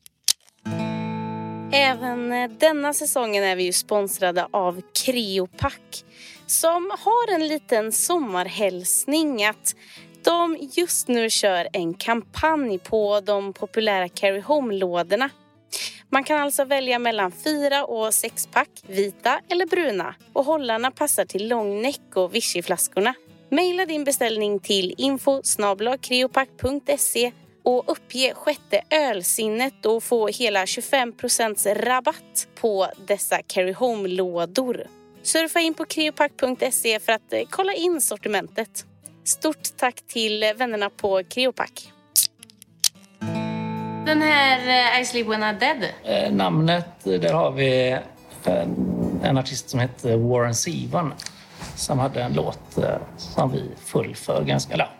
Även denna säsongen är vi ju sponsrade av Creopack som har en liten sommarhälsning att de just nu kör en kampanj på de populära Carry Home-lådorna. Man kan alltså välja mellan 4 och 6-pack, vita eller bruna. Och hållarna passar till långnäck och Vichy-flaskorna. Maila din beställning till info@creopac.se och uppge sjätte ölsinnet och få hela 25% rabatt på dessa carry home-lådor. Surfa in på creopac.se för att kolla in sortimentet. Stort tack till vännerna på Creopac. Den här I Sleep When I'm Dead. Namnet, där har vi en artist som heter Warren Zevon som hade en låt som vi föll för ganska långt.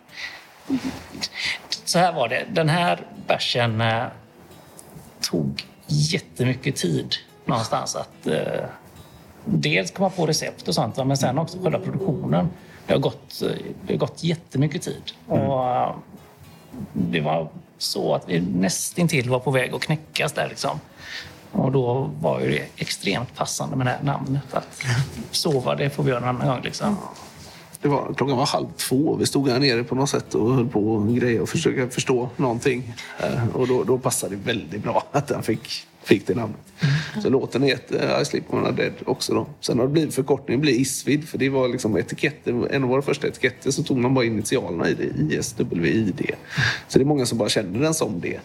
Så här var det. Den här bärsen tog jättemycket tid någonstans att dels komma på recept och sånt, men sen också själva produktionen. Det har gått jättemycket tid. Och det var så att vi nästintill var på väg att knäckas där liksom. Och då var ju det extremt passande med det här namnet. Att sova, det får vi göra en annan gång liksom. Klockan var 1:30. Vi stod här nere på något sätt och höll på och grejer och försöka förstå någonting. Och då passade det väldigt bra att den fick det namnet. Så låten heter I Sleep When I'm Dead också då. Sen har det blivit förkortningen blir ISVID, för det var liksom etiketter. En av våra första etiketter så tog man bara initialerna i det, ISWID. Så det är många som bara känner den som det.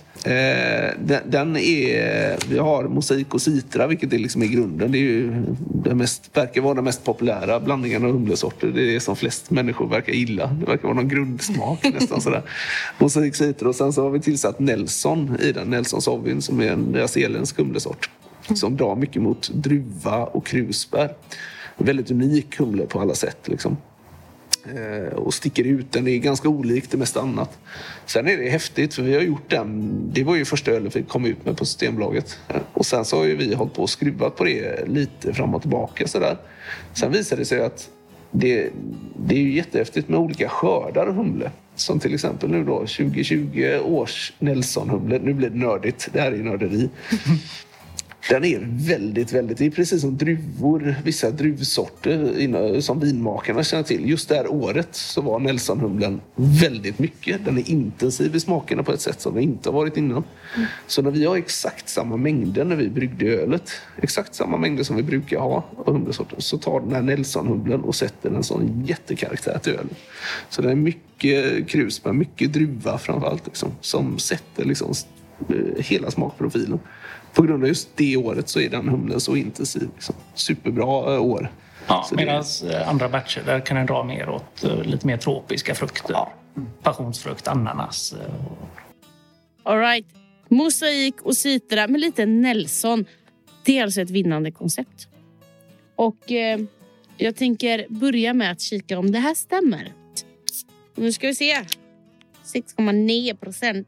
Vi har Mosaik och Citra, vilket är liksom i grunden. Det är ju verkar vara den mest populära blandningen av humlesorter. Det är det som flest människor verkar gilla. Det verkar vara någon grundsmak nästan sådär. Mosaik, Citra, och sen så har vi tillsatt Nelson i den. Nelson Sauvin som är en nyzeeländsk humlesort som drar mycket mot druva och krusbär. Väldigt unik humle på alla sätt liksom. Och sticker ut. Den är ganska olik det mesta annat. Sen är det häftigt för vi har gjort den. Det var ju första ölen vi kom ut med på Systembolaget. Och sen så har ju vi hållit på och skruvat på det lite fram och tillbaka sådär. Sen visade det sig att det är ju jättehäftigt med olika skördar humle. Som till exempel nu då 2020 års Nelson-humle. Nu blir det nördigt. Det här är ju nörderi. Den är väldigt, väldigt... Det är precis som druvor, vissa druvsorter som vinmakarna känner till. Just det här året så var Nelson-humlen väldigt mycket. Den är intensiv i smakerna på ett sätt som den inte har varit innan. Så när vi har exakt samma mängder när vi bryggde ölet, exakt samma mängder som vi brukar ha av humlesorten, så tar den här Nelson-humlen och sätter en sån jättekaraktär till ölen. Så det är mycket krusbär, mycket druva framförallt liksom, som sätter liksom hela smakprofilen. På grund av just det året så är den humlen så intensiv. Liksom. Superbra år. Ja, medan andra batcher där kan den dra mer åt lite mer tropiska frukter. Ja. Passionsfrukt, ananas. All right. Mosaik och Citra med lite Nelson. Det är alltså ett vinnande koncept. Och jag tänker börja med att kika om det här stämmer. Nu ska vi se. 6,9%.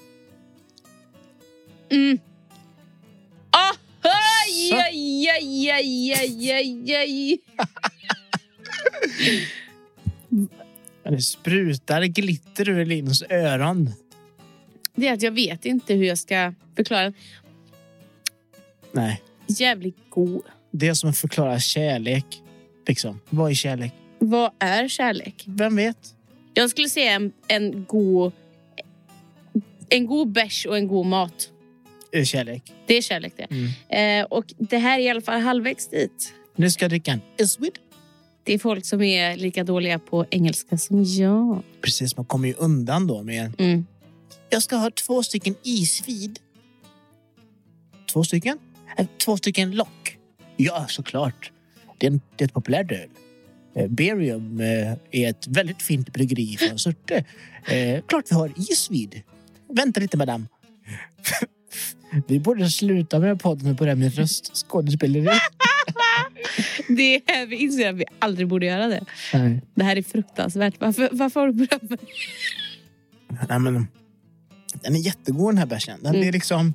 Aj. Det sprutar glitter ur Linus öron. Det är att jag vet inte hur jag ska förklara. Nej. Jävligt god. Det är som att förklara kärlek. Liksom. Vad är kärlek? Vad är kärlek? Vem vet? Jag skulle säga en god bärs och en god mat. Det är kärlek. Det är kärlek det. Och det här är i alla fall halvvägs dit. Nu ska jag dricka en Iswid. Det är folk som är lika dåliga på engelska som jag. Precis, man kommer ju undan då med Jag ska ha 2 stycken Iswid. 2 stycken? 2 stycken lock. Ja, såklart. Det är ett populärt öl. Berium är ett väldigt fint bryggeri från Surte. Klart vi har Iswid. Vänta lite, madame. Vi borde sluta med podden och börja med röstskådespeleri. Det är vi inser att vi aldrig borde göra det. Nej. Det här är fruktansvärt. Varför har du börjat med? Nej, men den är jättegod den här bärsen. Den är liksom...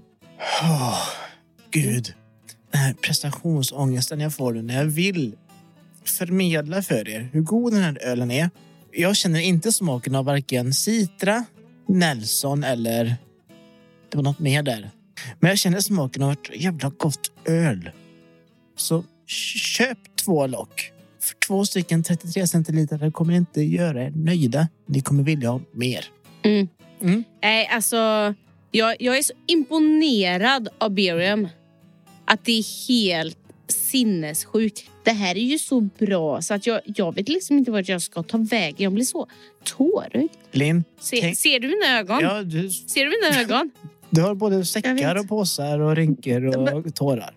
Gud. Den här prestationsångesten jag får när jag vill förmedla för er hur god den här ölen är. Jag känner inte smaken av varken Citra, Nelson eller... Det var något mer där. Men jag känner smaken av ett jävla gott öl. Så köp 2 lock. För 2 stycken 33 centiliter kommer inte göra er nöjda. Ni kommer vilja ha mer. Nej, alltså... Jag är så imponerad av Berium. Att det är helt sinnessjukt. Det här är ju så bra så att jag vet liksom inte vart jag ska ta vägen. Jag blir så tårögd. Linn, ser du mina ögon? Ja, ser du mina ögon? Du har både säckar och påsar och rynkor och tårar.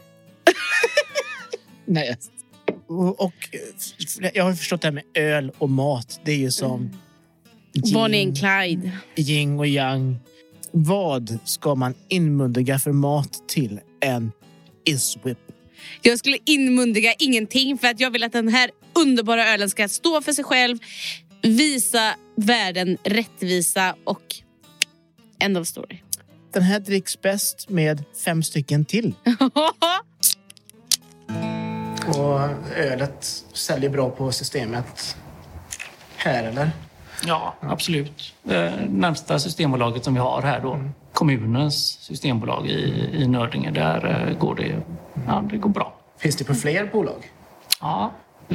Nej. Och jag har förstått det här med öl och mat. Det är ju som Bonnie and Clyde. Yin och yang. Vad ska man inmundiga för mat till en iswhip? Jag skulle inmundiga ingenting för att jag vill att den här underbara ölen ska stå för sig själv, visa världen rättvisa och end of story. Den här dricks bäst med 5 stycken till. Och ölet säljer bra på systemet här, eller? Ja, absolut. Närmsta systembolaget som vi har här då, kommunens systembolag i Nördinge, där går det går bra. Finns det på fler bolag? Ja,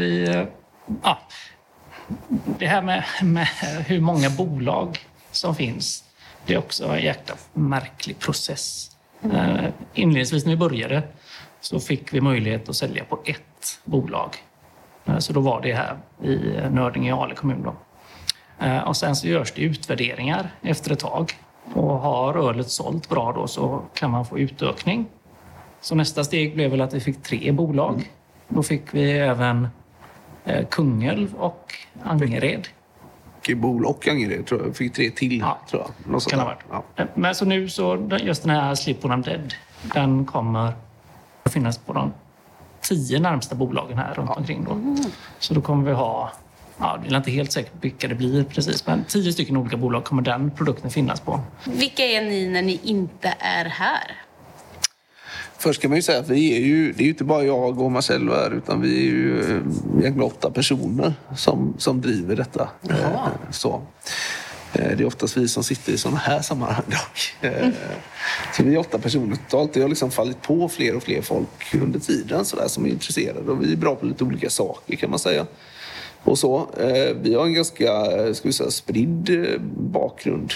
det här med hur många bolag som finns, det är också en jäkla märklig process. Inledningsvis när vi började så fick vi möjlighet att sälja på ett bolag. Så då var det här i Nördinge i Ale kommun då. Och sen så görs det utvärderingar efter ett tag. Och har ölet sålt bra då så kan man få utökning. Så nästa steg blev väl att vi fick 3 bolag. Då fick vi även Kungälv och Angered. Bol och Angered tror jag. Fick 3 till, tror jag. Kan ha varit. Ja. Men så nu så just den här Sleep When I'm Dead, den kommer att finnas på de 10 närmsta bolagen här runt omkring då. Så då kommer vi ha, jag är inte helt säker på vilka det blir precis, men 10 stycken olika bolag kommer den produkten finnas på. Vilka är ni när ni inte är här? Först kan man ju säga att det är ju inte bara jag och Marcello här, utan vi är ju egentligen 8 personer som driver detta. Så. Det är oftast vi som sitter i sådana här sammanhang dock. Så vi är 8 personer totalt. Det har liksom fallit på fler och fler folk under tiden så där, som är intresserade. Och vi är bra på lite olika saker kan man säga. Och så. Vi har en ganska spridd bakgrund.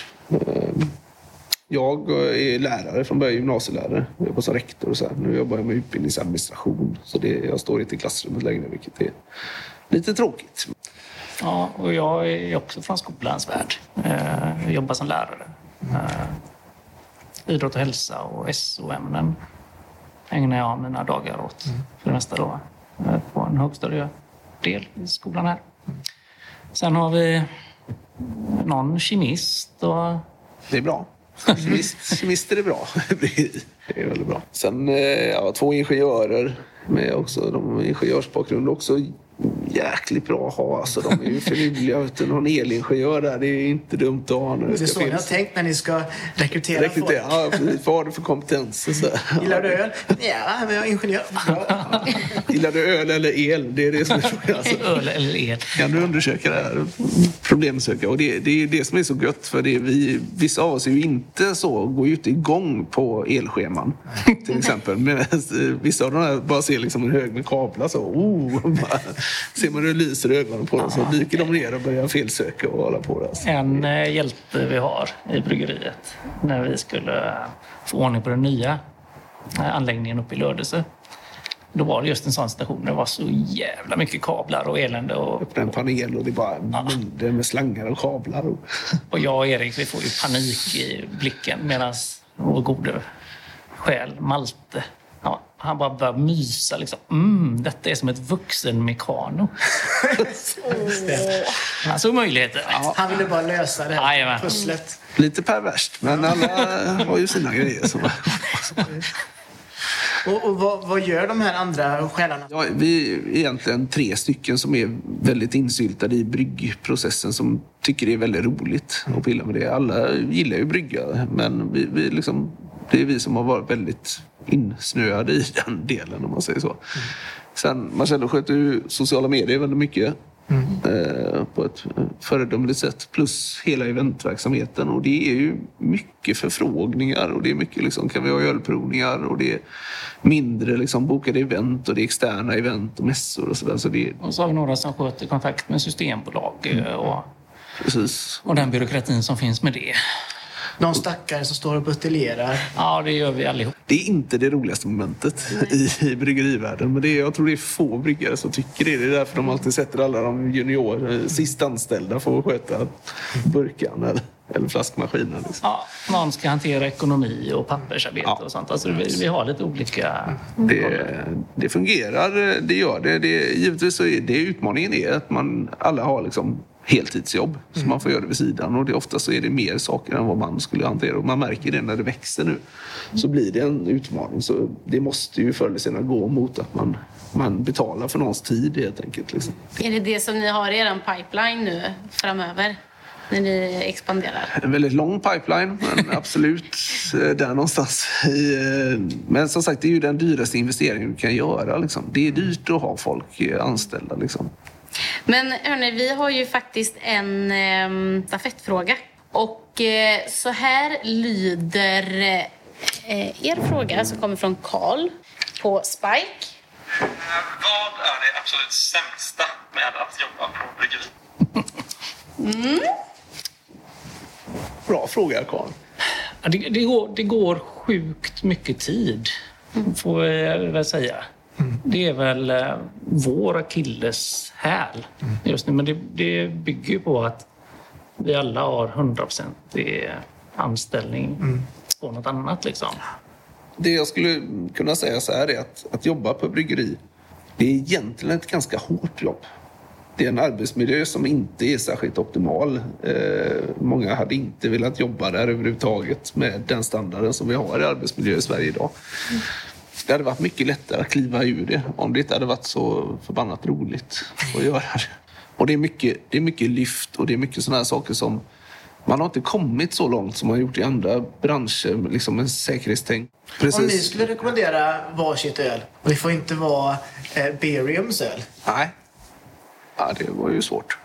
Jag är lärare från början, gymnasielärare. Jag jobbar som rektor och så här. Nu jobbar jag med utbildningsadministration. Så jag står inte i klassrummet längre, vilket är lite tråkigt. Ja, och jag är också från skolans värld. Jag jobbar som lärare. Idrott och hälsa och SO-ämnen ägnar jag mina dagar åt för det mesta då. På en högstadiedel i skolan här. Sen har vi någon kemist. Och... Det är bra. Kemister är bra. Det är väldigt bra. Sen 2 ingenjörer med också de ingenjörsbakgrund också. Jäkligt bra att ha. Alltså, de är ju förnyliga. Någon elingenjör där, det är inte dumt att ha. Det är så ni har tänkt när ni ska rekrytera folk. Ja, vad har du för kompetens? Så. Gillar du öl? Ja, men jag är ingenjör. Gillar du öl eller el? Det är det som är frågan. Alltså. Öl eller el. Kan du undersöka det här? Problemsöka. Och det är det som är så gött. För vissa av oss är ju inte så, går ju inte igång på elscheman. Till exempel. Men vissa av de här bara ser liksom en hög med kablar så. Ser man hur det lyser i ögonen på dem så dyker de ner och börjar felsöka och hålla på det. Alltså. En hjälte vi har i bryggeriet när vi skulle få ordning på den nya anläggningen uppe i Lödöse. Då var det just en sån station. Det var så jävla mycket kablar och elände. Öppna en panel och det är bara mängder med slangar och kablar. Och jag och Erik, vi får ju panik i blicken medan vår gode själ Malte, han bara börjar mysa liksom. Detta är som ett vuxen mekano. Han såg möjligheter. Ja. Han ville bara lösa det här pusslet. Lite perverst, men alla har ju sina grejer. Så. Och vad gör de här andra själarna? Ja, vi är egentligen 3 stycken som är väldigt insyltade i bryggprocessen som tycker det är väldigt roligt att pilla med det. Alla gillar ju brygga, men vi liksom, det är vi som har varit väldigt insnöade i den delen om man säger så. Sen Marcello sköter ju sociala medier väldigt mycket på ett föredömligt sätt plus hela eventverksamheten och det är ju mycket förfrågningar och det är mycket liksom, kan vi ha ölprovningar och det är mindre liksom bokade event och det är externa event och mässor och sådär. Och så har vi några som sköter kontakt med systembolag Precis. Och den byråkratin som finns med det. Någon stackare som står och buteljerar. Ja, det gör vi allihop. Det är inte det roligaste momentet i bryggerivärlden. Men jag tror det är få bryggare som tycker det. Det är därför de alltid sätter alla de sist anställda för att sköta burkan eller flaskmaskinen. Liksom. Ja, någon ska hantera ekonomi och pappersarbete och sånt. Alltså, vi har lite olika... Det fungerar, det gör det. Givetvis så är det utmaningen är att alla har liksom heltidsjobb. Så man får göra det vid sidan. Och ofta så är det mer saker än vad man skulle hantera. Och man märker det när det växer nu. Så blir det en utmaning. Så det måste ju förr eller senare gå mot att man betalar för någons tid helt enkelt. Liksom. Är det som ni har i er pipeline nu framöver? När ni expanderar? En väldigt lång pipeline, men absolut där någonstans. Men som sagt, det är ju den dyraste investeringen du kan göra. Liksom. Det är dyrt att ha folk anställda. Liksom. Men hörni, vi har ju faktiskt en stafettfråga. Och så här lyder er fråga som kommer från Carl på Spike. Vad är det absolut sämsta med att jobba på bryggeri? Bra fråga, Carl. Det går sjukt mycket tid, får jag väl säga. Det är väl vår akilles häl just nu. Men det bygger ju på att vi alla har 100% anställning på något annat. Liksom. Det jag skulle kunna säga så här är att jobba på bryggeri, det är egentligen ett ganska hårt jobb. Det är en arbetsmiljö som inte är särskilt optimal. Många hade inte velat jobba där överhuvudtaget med den standarden som vi har i arbetsmiljö i Sverige idag. Det hade varit mycket lättare att kliva ur det om det inte hade varit så förbannat roligt att göra det. Och det är mycket lyft och det är mycket sådana här saker som man har inte kommit så långt som man har gjort i andra branscher, liksom en säkerhetstänk. Precis. Om ni skulle rekommendera varsitt öl, och det får inte vara Beriums öl. Nej. Ja, det var ju svårt.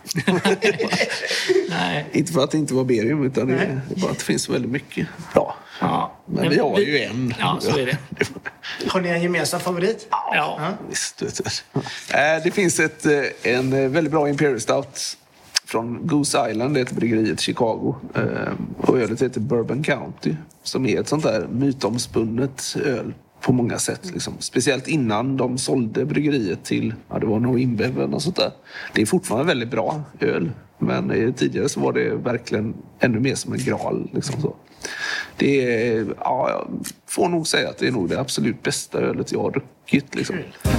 Nej. Inte för att det inte var Berium, utan det är bara att det finns väldigt mycket bra. Ja. Men vi har ju en. Ja, så är det. Har ni en gemensam favorit? Ja. Visst. Det finns en väldigt bra Imperial Stout från Goose Island, det heter bryggeriet Chicago. Och ölet heter Bourbon County, som är ett sånt där mytomspunnet öl på många sätt. Liksom. Speciellt innan de sålde bryggeriet till, det var nog InBev eller något sånt där. Det är fortfarande väldigt bra öl. Men tidigare så var det verkligen ännu mer som en gral. Liksom så. Det är, jag får nog säga att det är nog det absolut bästa ölet jag har druckit. Liksom.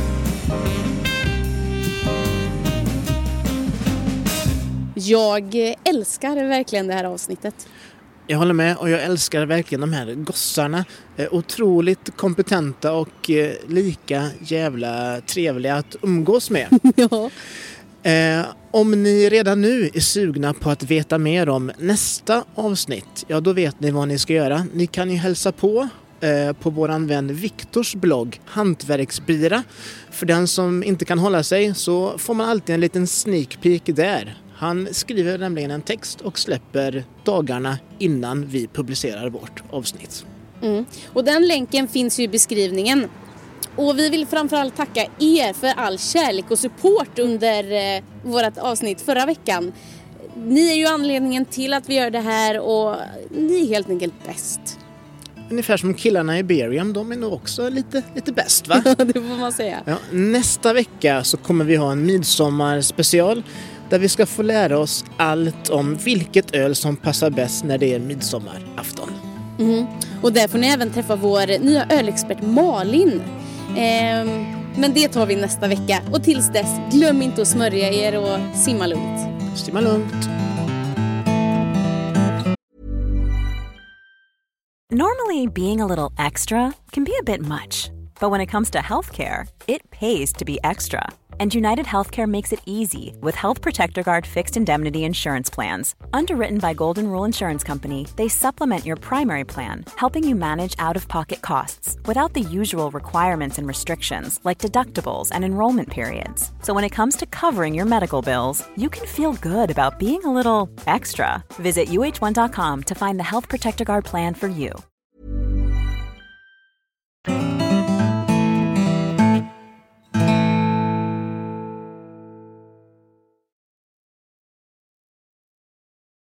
Jag älskar verkligen det här avsnittet. Jag håller med, och jag älskar verkligen de här gossarna. Otroligt kompetenta och lika jävla trevliga att umgås med. Ja. Om ni redan nu är sugna på att veta mer om nästa avsnitt, då vet ni vad ni ska göra. Ni kan ju hälsa på våran vän Viktors blogg Hantverksbira. För den som inte kan hålla sig så får man alltid en liten sneak peek där. Han skriver nämligen en text och släpper dagarna innan vi publicerar vårt avsnitt. Och den länken finns ju i beskrivningen. Och vi vill framförallt tacka er för all kärlek och support under vårt avsnitt förra veckan. Ni är ju anledningen till att vi gör det här, och ni är helt enkelt bäst. Ungefär som killarna i Berium, de är nog också lite bäst, va? Det får man säga. Ja, nästa vecka så kommer vi ha en midsommarspecial där vi ska få lära oss allt om vilket öl som passar bäst när det är midsommarafton. Och där får ni även träffa vår nya ölexpert Malin. Men det tar vi nästa vecka. Och tills dess, glöm inte att smörja er och simma lugnt. Simma lugnt. Normally, being a little extra can be a bit much. But when it comes to healthcare, it pays to be extra. And United Healthcare makes it easy with Health Protector Guard fixed indemnity insurance plans. Underwritten by Golden Rule Insurance Company, they supplement your primary plan, helping you manage out-of-pocket costs without the usual requirements and restrictions like deductibles and enrollment periods. So when it comes to covering your medical bills, you can feel good about being a little extra. Visit uh1.com to find the Health Protector Guard plan for you.